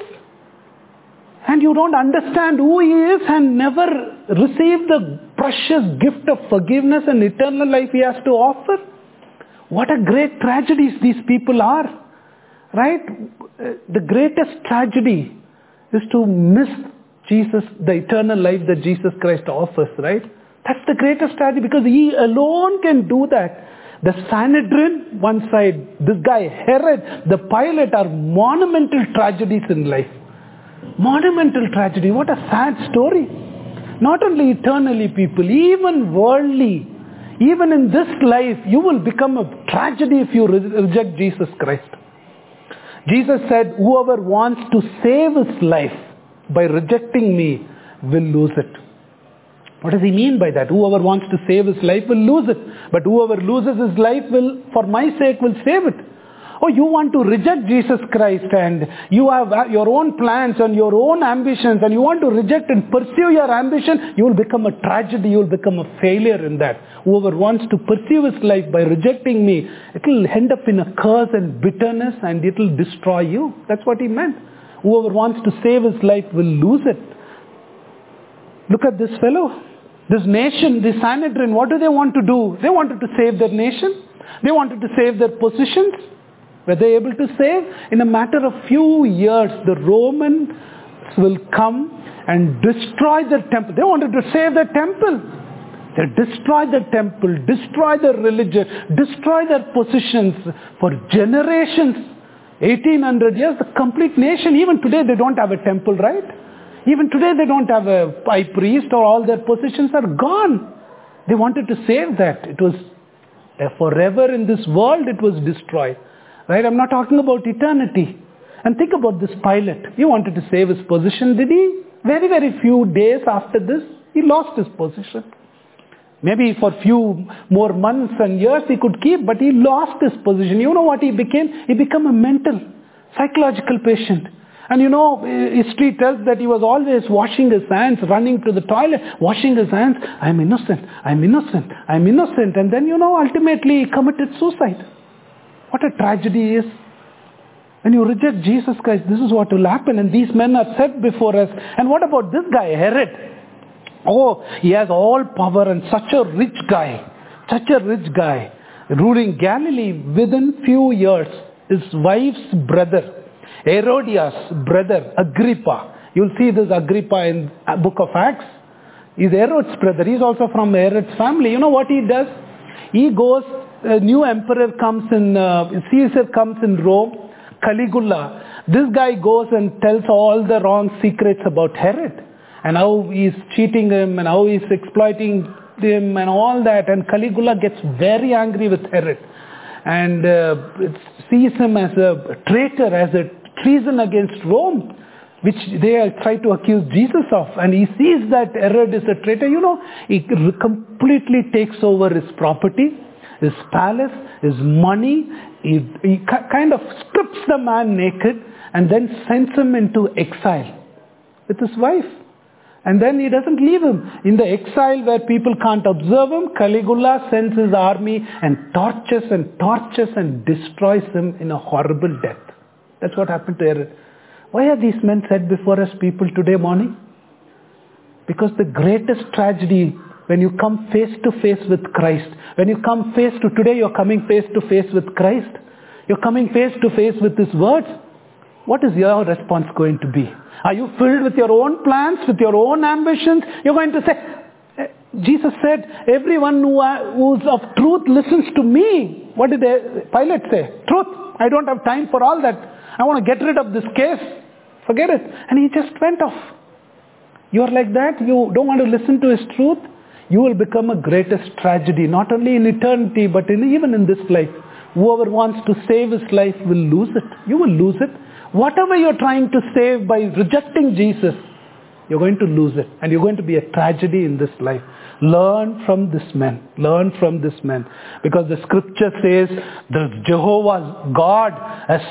And you don't understand who He is and never receive the precious gift of forgiveness and eternal life He has to offer. What a great tragedies these people are. Right? The greatest tragedy is to miss Jesus, the eternal life that Jesus Christ offers, right? That's the greatest tragedy because He alone can do that. The Sanhedrin, one side, this guy Herod, the Pilate are monumental tragedies in life. Monumental tragedy. What a sad story. Not only eternally, people, even worldly, even in this life, you will become a tragedy if you reject Jesus Christ. Jesus said, whoever wants to save his life by rejecting me will lose it. What does He mean by that? Whoever wants to save his life will lose it. But whoever loses his life will, for my sake, will save it. Oh, you want to reject Jesus Christ and you have your own plans and your own ambitions and you want to reject and pursue your ambition, you will become a tragedy, you will become a failure in that. Whoever wants to pursue his life by rejecting me, it will end up in a curse and bitterness and it will destroy you. That's what He meant. Whoever wants to save his life will lose it. Look at this fellow. This nation, the Sanhedrin, what do they want to do? They wanted to save their nation. They wanted to save their positions. Were they able to save? In a matter of few years, the Romans will come and destroy the temple. They wanted to save the temple. They destroy the temple, destroy their religion, destroy their positions for generations. 1800 years, the complete nation. Even today they don't have a temple, right? Even today they don't have a high priest or all their positions are gone. They wanted to save that. It was forever in this world it was destroyed. Right? I'm not talking about eternity. And think about this Pilate. He wanted to save his position. Did he? Very, very few days after this, he lost his position. Maybe for few more months and years he could keep, but he lost his position. You know what he became? He became a mental, psychological patient. And you know, history tells that he was always washing his hands, running to the toilet, washing his hands. I'm innocent, I'm innocent, I'm innocent. And then, you know, ultimately he committed suicide. What a tragedy is. When you reject Jesus Christ, this is what will happen. And these men are set before us. And what about this guy, Herod? Oh, he has all power and such a rich guy, ruling Galilee within few years. His wife's brother, Herodias' brother, Agrippa. You'll see this Agrippa in book of Acts. He's Herod's brother. He's also from Herod's family. You know what he does? He goes, a new emperor comes in, Caesar comes in Rome, Caligula. This guy goes and tells all the wrong secrets about Herod and how he's cheating him and how he's exploiting him and all that. And Caligula gets very angry with Herod and sees him as a traitor, as a treason against Rome, which they try to accuse Jesus of. And he sees that Herod is a traitor. You know, he completely takes over his property, his palace, his money. He kind of strips the man naked and then sends him into exile with his wife. And then he doesn't leave him. In the exile where people can't observe him, Caligula sends his army and tortures and destroys him in a horrible death. That's what happened to Herod. Why are these men set before us people today morning? Because the greatest tragedy, when you come face to face with Christ, when you come today you're coming face to face with Christ, you're coming face to face with His words, what is your response going to be? Are you filled with your own plans, with your own ambitions? You're going to say, Jesus said, everyone who's of truth listens to me. What did Pilate say? Truth. I don't have time for all that. I want to get rid of this case. Forget it. And he just went off. You're like that. You don't want to listen to His truth. You will become a greatest tragedy, not only in eternity, but even in this life. Whoever wants to save his life will lose it. You will lose it. Whatever you're trying to save by rejecting Jesus, you're going to lose it. And you're going to be a tragedy in this life. Learn from this man. Learn from this man. Because the scripture says that Jehovah's God has said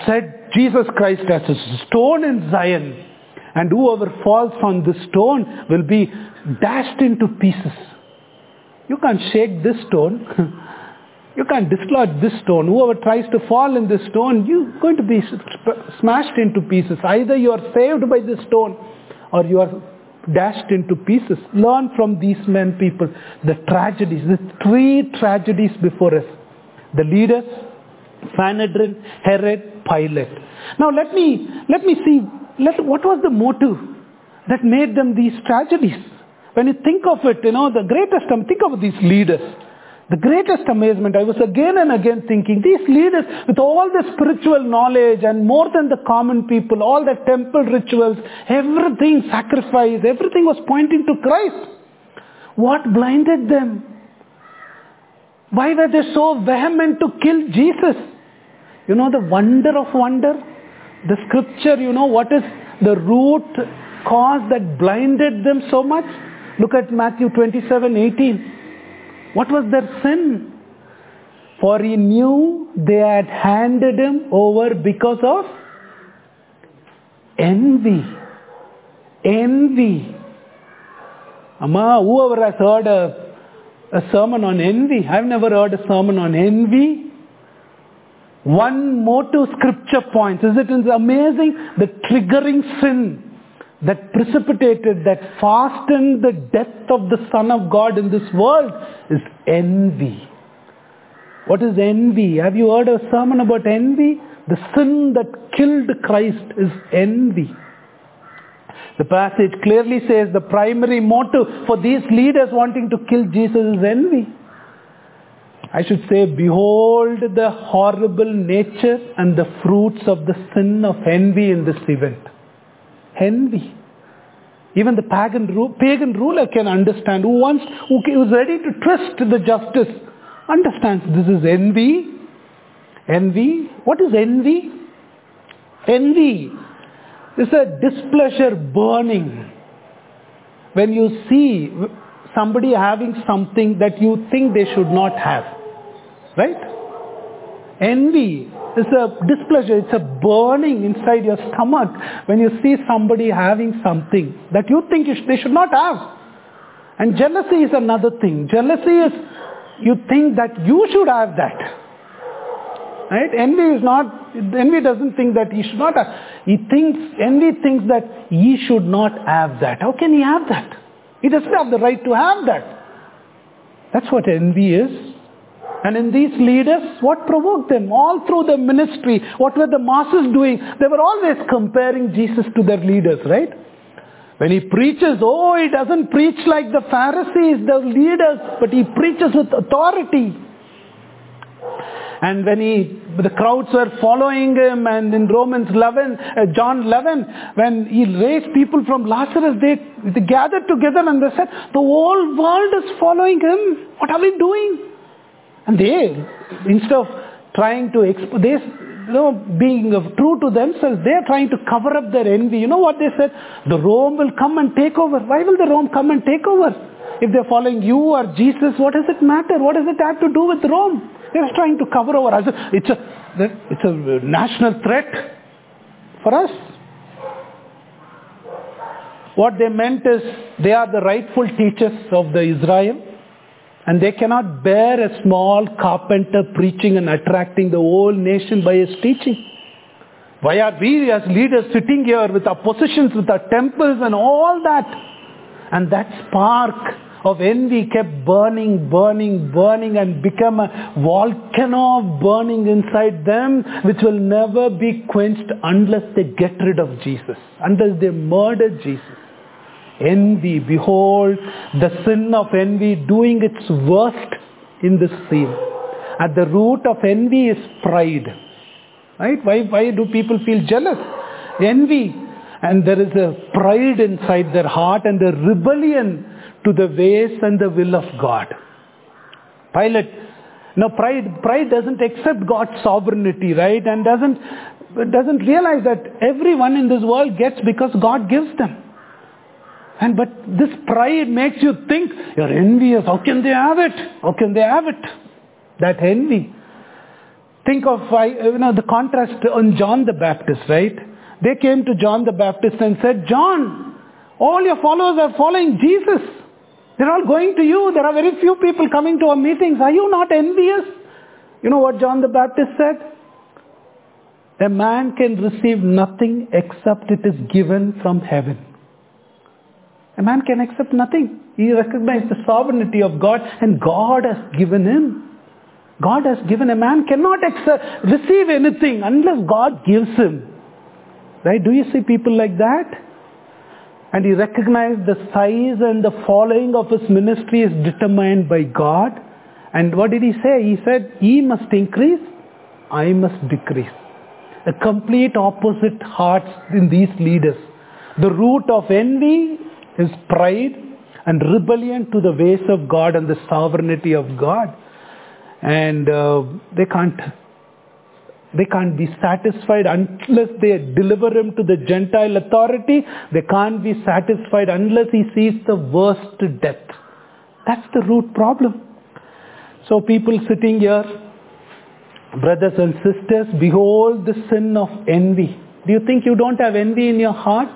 Jesus Christ as a stone in Zion, and whoever falls on this stone will be dashed into pieces. You can't shake this stone. You can't dislodge this stone. Whoever tries to fall in this stone, you're going to be smashed into pieces. Either you are saved by this stone or you are dashed into pieces. Learn from these men, people, the tragedies, the three tragedies before us. The leaders, Sanhedrin, Herod, Pilate. Now let me see, what was the motive that made them these tragedies? When you think of it, the greatest, think of these leaders. The greatest amazement, I was again and again thinking, these leaders with all the spiritual knowledge and more than the common people, all the temple rituals, everything, sacrifice, everything was pointing to Christ. What blinded them? Why were they so vehement to kill Jesus? The wonder of wonder, the scripture, what is the root cause that blinded them so much? Look at Matthew 27:18. What was their sin? For he knew they had handed him over because of envy. Envy. Whoever has heard a sermon on envy? I've never heard a sermon on envy. One motive scripture points. Is it amazing? The triggering sin that precipitated, that fastened the death of the Son of God in this world is envy. What is envy? Have you heard a sermon about envy? The sin that killed Christ is envy. The passage clearly says the primary motive for these leaders wanting to kill Jesus is envy. I should say, behold the horrible nature and the fruits of the sin of envy in this event. Envy. Even the pagan ruler can understand, who is ready to trust the justice, understands this is envy. Envy. What is envy? Envy is a displeasure burning. When you see somebody having something that you think they should not have. Right? Envy is a displeasure. It's a burning inside your stomach when you see somebody having something that you think they should not have. And jealousy is another thing. Jealousy is you think that you should have that. Right? Envy doesn't think that he should not have. Envy thinks that he should not have that. How can he have that? He doesn't have the right to have that. That's what envy is. And in these leaders, what provoked them? All through the ministry, what were the masses doing? They were always comparing Jesus to their leaders, right? When he preaches, he doesn't preach like the Pharisees, the leaders, but he preaches with authority. And when the crowds were following him, and in John 11, when he raised people from Lazarus, they gathered together and they said, the whole world is following him. What are we doing? And they, instead of trying to being true to themselves, they are trying to cover up their envy. You know what they said? The Rome will come and take over. Why will the Rome come and take over? If they're following you or Jesus, what does it matter? What does it have to do with Rome? They're trying to cover over us. It's a national threat for us. What they meant is they are the rightful teachers of the Israel. And they cannot bear a small carpenter preaching and attracting the whole nation by his teaching. Why are we as leaders sitting here with our positions, with our temples and all that? And that spark of envy kept burning and become a volcano of burning inside them, which will never be quenched unless they get rid of Jesus, unless they murder Jesus. Envy, behold the sin of envy doing its worst in this scene. At the root of envy is pride. Right? Why do people feel jealous? Envy. And there is a pride inside their heart and a rebellion to the ways and the will of God. Pride doesn't accept God's sovereignty, right? And doesn't realize that everyone in this world gets because God gives them. But this pride makes you think, you're envious. How can they have it? How can they have it? That envy. Think of the contrast on John the Baptist, right? They came to John the Baptist and said, John, all your followers are following Jesus. They're all going to you. There are very few people coming to our meetings. Are you not envious? You know what John the Baptist said? A man can receive nothing except it is given from heaven. A man can accept nothing. He recognized the sovereignty of God, and God has given him. God has given. A man cannot receive anything unless God gives him. Right? Do you see people like that? And he recognized the size and the following of his ministry is determined by God. And what did he say? He said, he must increase, I must decrease. A complete opposite hearts in these leaders. The root of envy is pride and rebellion to the ways of God and the sovereignty of God. And they can't be satisfied unless they deliver him to the Gentile authority. They can't be satisfied unless he sees the worst death. That's the root problem. So people sitting here, brothers and sisters, behold the sin of envy. Do you think you don't have envy in your heart?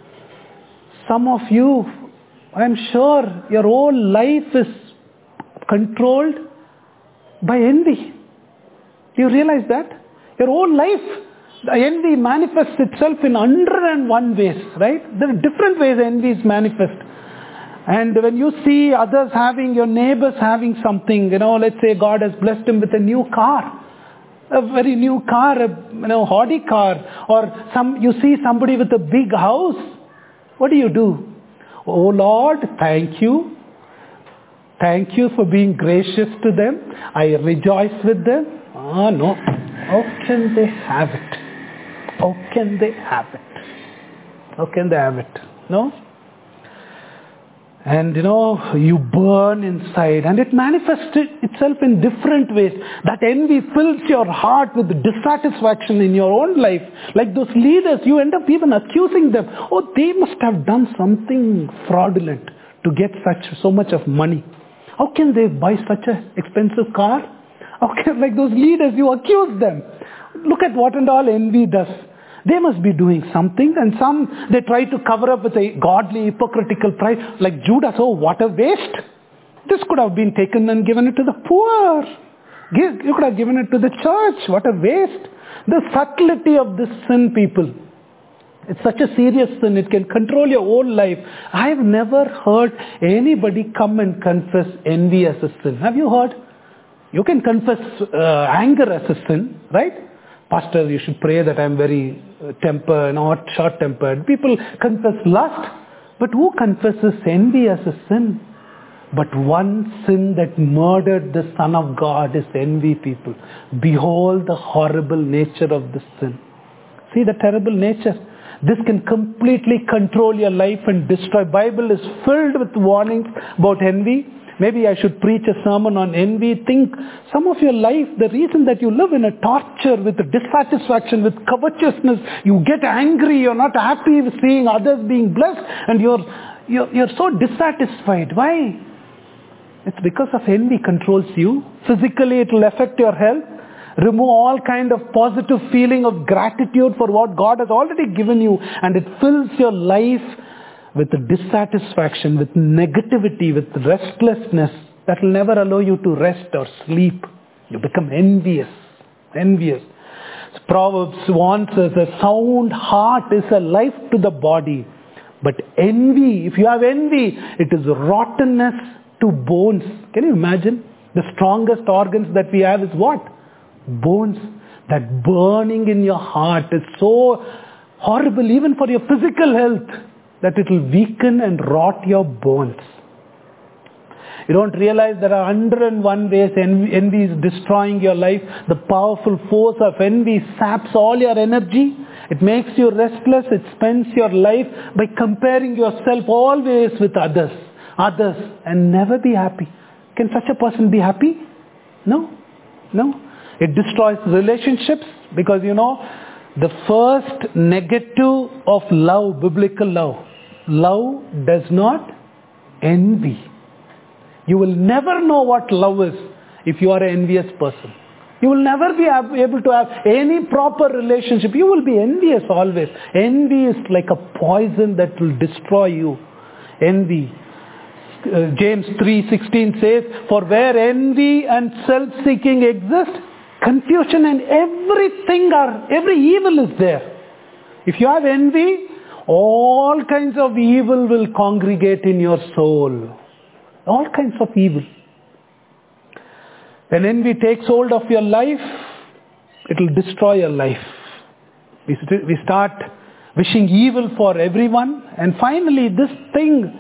Some of you, I'm sure your whole life is controlled by envy. Do you realize that? Your whole life, the envy manifests itself in 101 ways, right? There are different ways envy is manifest. And when you see others having, your neighbors having something, let's say God has blessed him with a new car, a very new car, Audi car, or you see somebody with a big house. What do? Oh Lord, thank you. Thank you for being gracious to them. I rejoice with them. No. How can they have it? How can they have it? How can they have it? No? And you burn inside, and it manifests itself in different ways. That envy fills your heart with dissatisfaction in your own life. Like those leaders, you end up even accusing them. Oh, they must have done something fraudulent to get so much of money. How can they buy such an expensive car? How can, like those leaders, you accuse them. Look at what and all envy does. They must be doing something, and some they try to cover up with a godly hypocritical pride, like Judas. Oh, what a waste! This could have been taken and given it to the poor. You could have given it to the church. What a waste! The subtlety of this sin, people. It's such a serious sin. It can control your whole life. I've never heard anybody come and confess envy as a sin. Have you heard? You can confess anger as a sin, right? Pastor, you should pray that I'm very short-tempered. People confess lust, but who confesses envy as a sin? But one sin that murdered the Son of God is envy, people. Behold the horrible nature of this sin. See the terrible nature. This can completely control your life and destroy. Bible is filled with warnings about envy. Maybe I should preach a sermon on envy. Think some of your life, the reason that you live in a torture with a dissatisfaction, with covetousness, you get angry, you're not happy with seeing others being blessed, and you're so dissatisfied. Why? It's because of envy controls you. Physically, it will affect your health. Remove all kind of positive feeling of gratitude for what God has already given you, and it fills your life with dissatisfaction, with negativity, with restlessness that will never allow you to rest or sleep. You become envious. Proverbs warns us, a sound heart is a life to the body. But envy, if you have envy, it is rottenness to bones. Can you imagine? The strongest organs that we have is what? Bones. That burning in your heart is so horrible even for your physical health, that it will weaken and rot your bones. You don't realize there are 101 ways envy is destroying your life. The powerful force of envy saps all your energy. It makes you restless. It spends your life by comparing yourself always with others, and never be happy. Can such a person be happy? No. It destroys relationships, because the first negative of love, biblical love does not envy. You will never know what love is if you are an envious person. You will never be able to have any proper relationship. You will be envious always. Envy is like a poison that will destroy you. Envy. James 3:16 says, for where envy and self-seeking exist, confusion and every evil is there. If you have envy, all kinds of evil will congregate in your soul. All kinds of evil. When envy takes hold of your life, it will destroy your life. We start wishing evil for everyone, and finally this thing,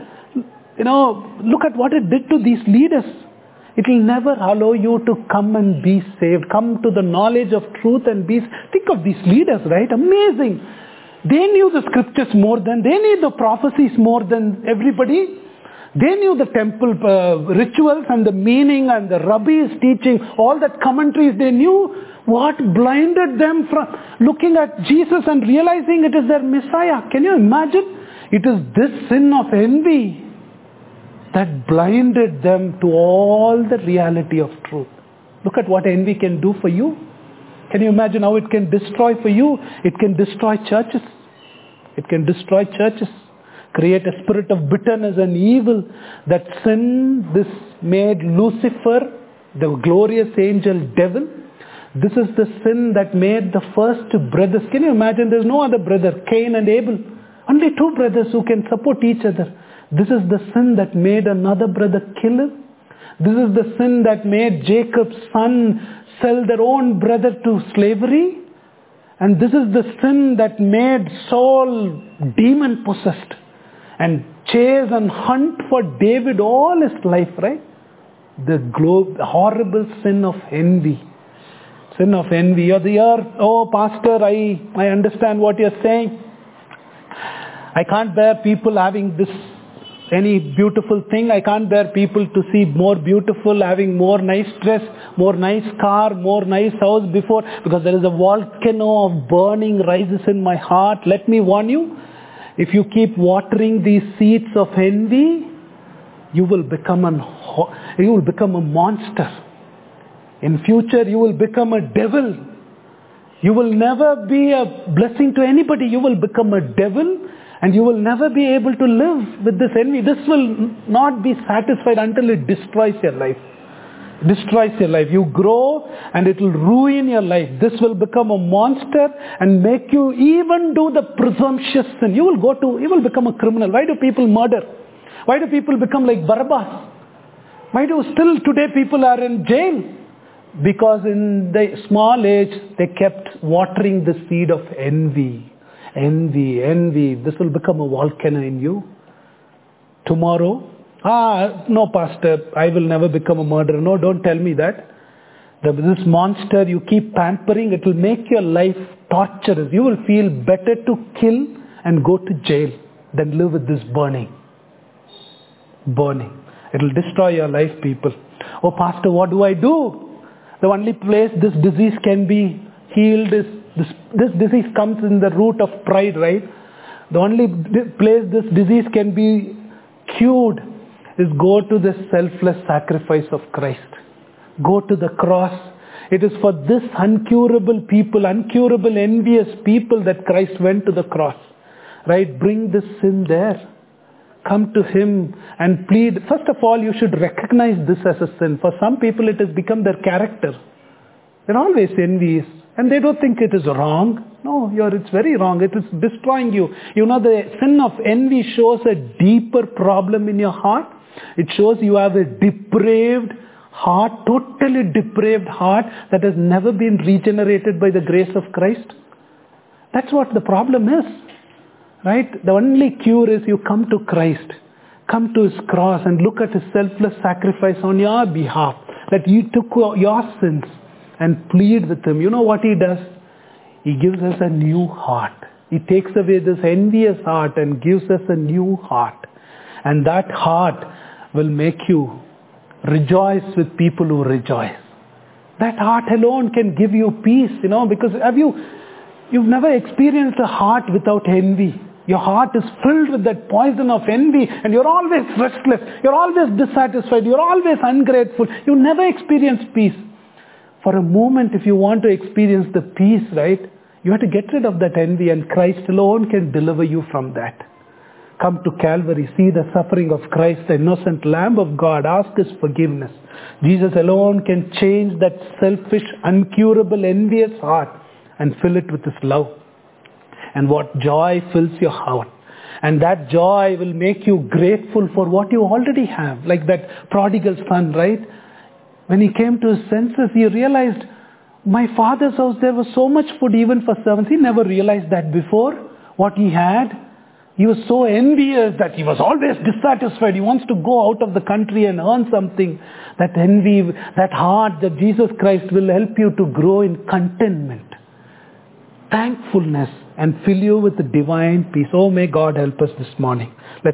look at what it did to these leaders. It will never allow you to come and be saved, come to the knowledge of truth and be. Think of these leaders, right? Amazing. They knew the scriptures more than, they knew the prophecies more than everybody. They knew the temple rituals and the meaning and the rabbis teaching, all that commentaries. They knew what blinded them from looking at Jesus and realizing it is their Messiah. Can you imagine? It is this sin of envy that blinded them to all the reality of truth. Look at what envy can do for you. Can you imagine how it can destroy for you? It can destroy churches. It can destroy churches. Create a spirit of bitterness and evil. That sin, this made Lucifer, the glorious angel devil. This is the sin that made the first brothers. Can you imagine? There's no other brother, Cain and Abel. Only two brothers who can support each other. This is the sin that made another brother kill him. This is the sin that made Jacob's son sell their own brother to slavery. And this is the sin that made Saul demon possessed and chase and hunt for David all his life, right? The horrible sin of envy. Sin of envy. You're here, oh pastor, I understand what you're saying. I can't bear people having this any beautiful thing. I can't bear people to see more beautiful, having more nice dress, more nice car, more nice house before, because there is a volcano of burning rises in my heart. Let me warn you, if you keep watering these seeds of envy, you will become a monster. In future, you will become a devil. You will never be a blessing to anybody. You will become a devil. And you will never be able to live with this envy. This will not be satisfied until it destroys your life. Destroys your life. You grow and it will ruin your life. This will become a monster and make you even do the presumptuous sin. You will become a criminal. Why do people murder? Why do people become like Barabbas? Why do still today people are in jail? Because in the small age they kept watering the seed of envy. Envy. This will become a volcano in you. Tomorrow, no pastor, I will never become a murderer. No, don't tell me that. This monster you keep pampering, it will make your life torturous. You will feel better to kill and go to jail than live with this burning. It will destroy your life, people. Oh pastor, what do I do? The only place this disease can be healed is this disease comes in the root of pride, right? The only place this disease can be cured is go to the selfless sacrifice of Christ. Go to the cross. It is for this uncurable people, uncurable envious people that Christ went to the cross. Right? Bring this sin there. Come to Him and plead. First of all, you should recognize this as a sin. For some people, it has become their character. They're always envious. And they don't think it is wrong. No, it's very wrong. It is destroying you. You know, the sin of envy shows a deeper problem in your heart. It shows you have a depraved heart, totally depraved heart that has never been regenerated by the grace of Christ. That's what the problem is. Right? The only cure is you come to Christ. Come to His cross and look at His selfless sacrifice on your behalf. That He took your sins and plead with Him. You know what He does? He gives us a new heart. He takes away this envious heart and gives us a new heart. And that heart will make you rejoice with people who rejoice. That heart alone can give you peace, because you've never experienced a heart without envy. Your heart is filled with that poison of envy and you're always restless. You're always dissatisfied. You're always ungrateful. You never experience peace. For a moment, if you want to experience the peace, right, you have to get rid of that envy, and Christ alone can deliver you from that. Come to Calvary, see the suffering of Christ, the innocent Lamb of God, ask His forgiveness. Jesus alone can change that selfish, incurable, envious heart and fill it with His love. And what joy fills your heart. And that joy will make you grateful for what you already have. Like that prodigal son, right? When he came to his senses, he realized, my father's house, there was so much food even for servants. He never realized that before, what he had. He was so envious that he was always dissatisfied. He wants to go out of the country and earn something. That envy, that heart that Jesus Christ will help you to grow in contentment, thankfulness, and fill you with the divine peace. Oh, may God help us this morning.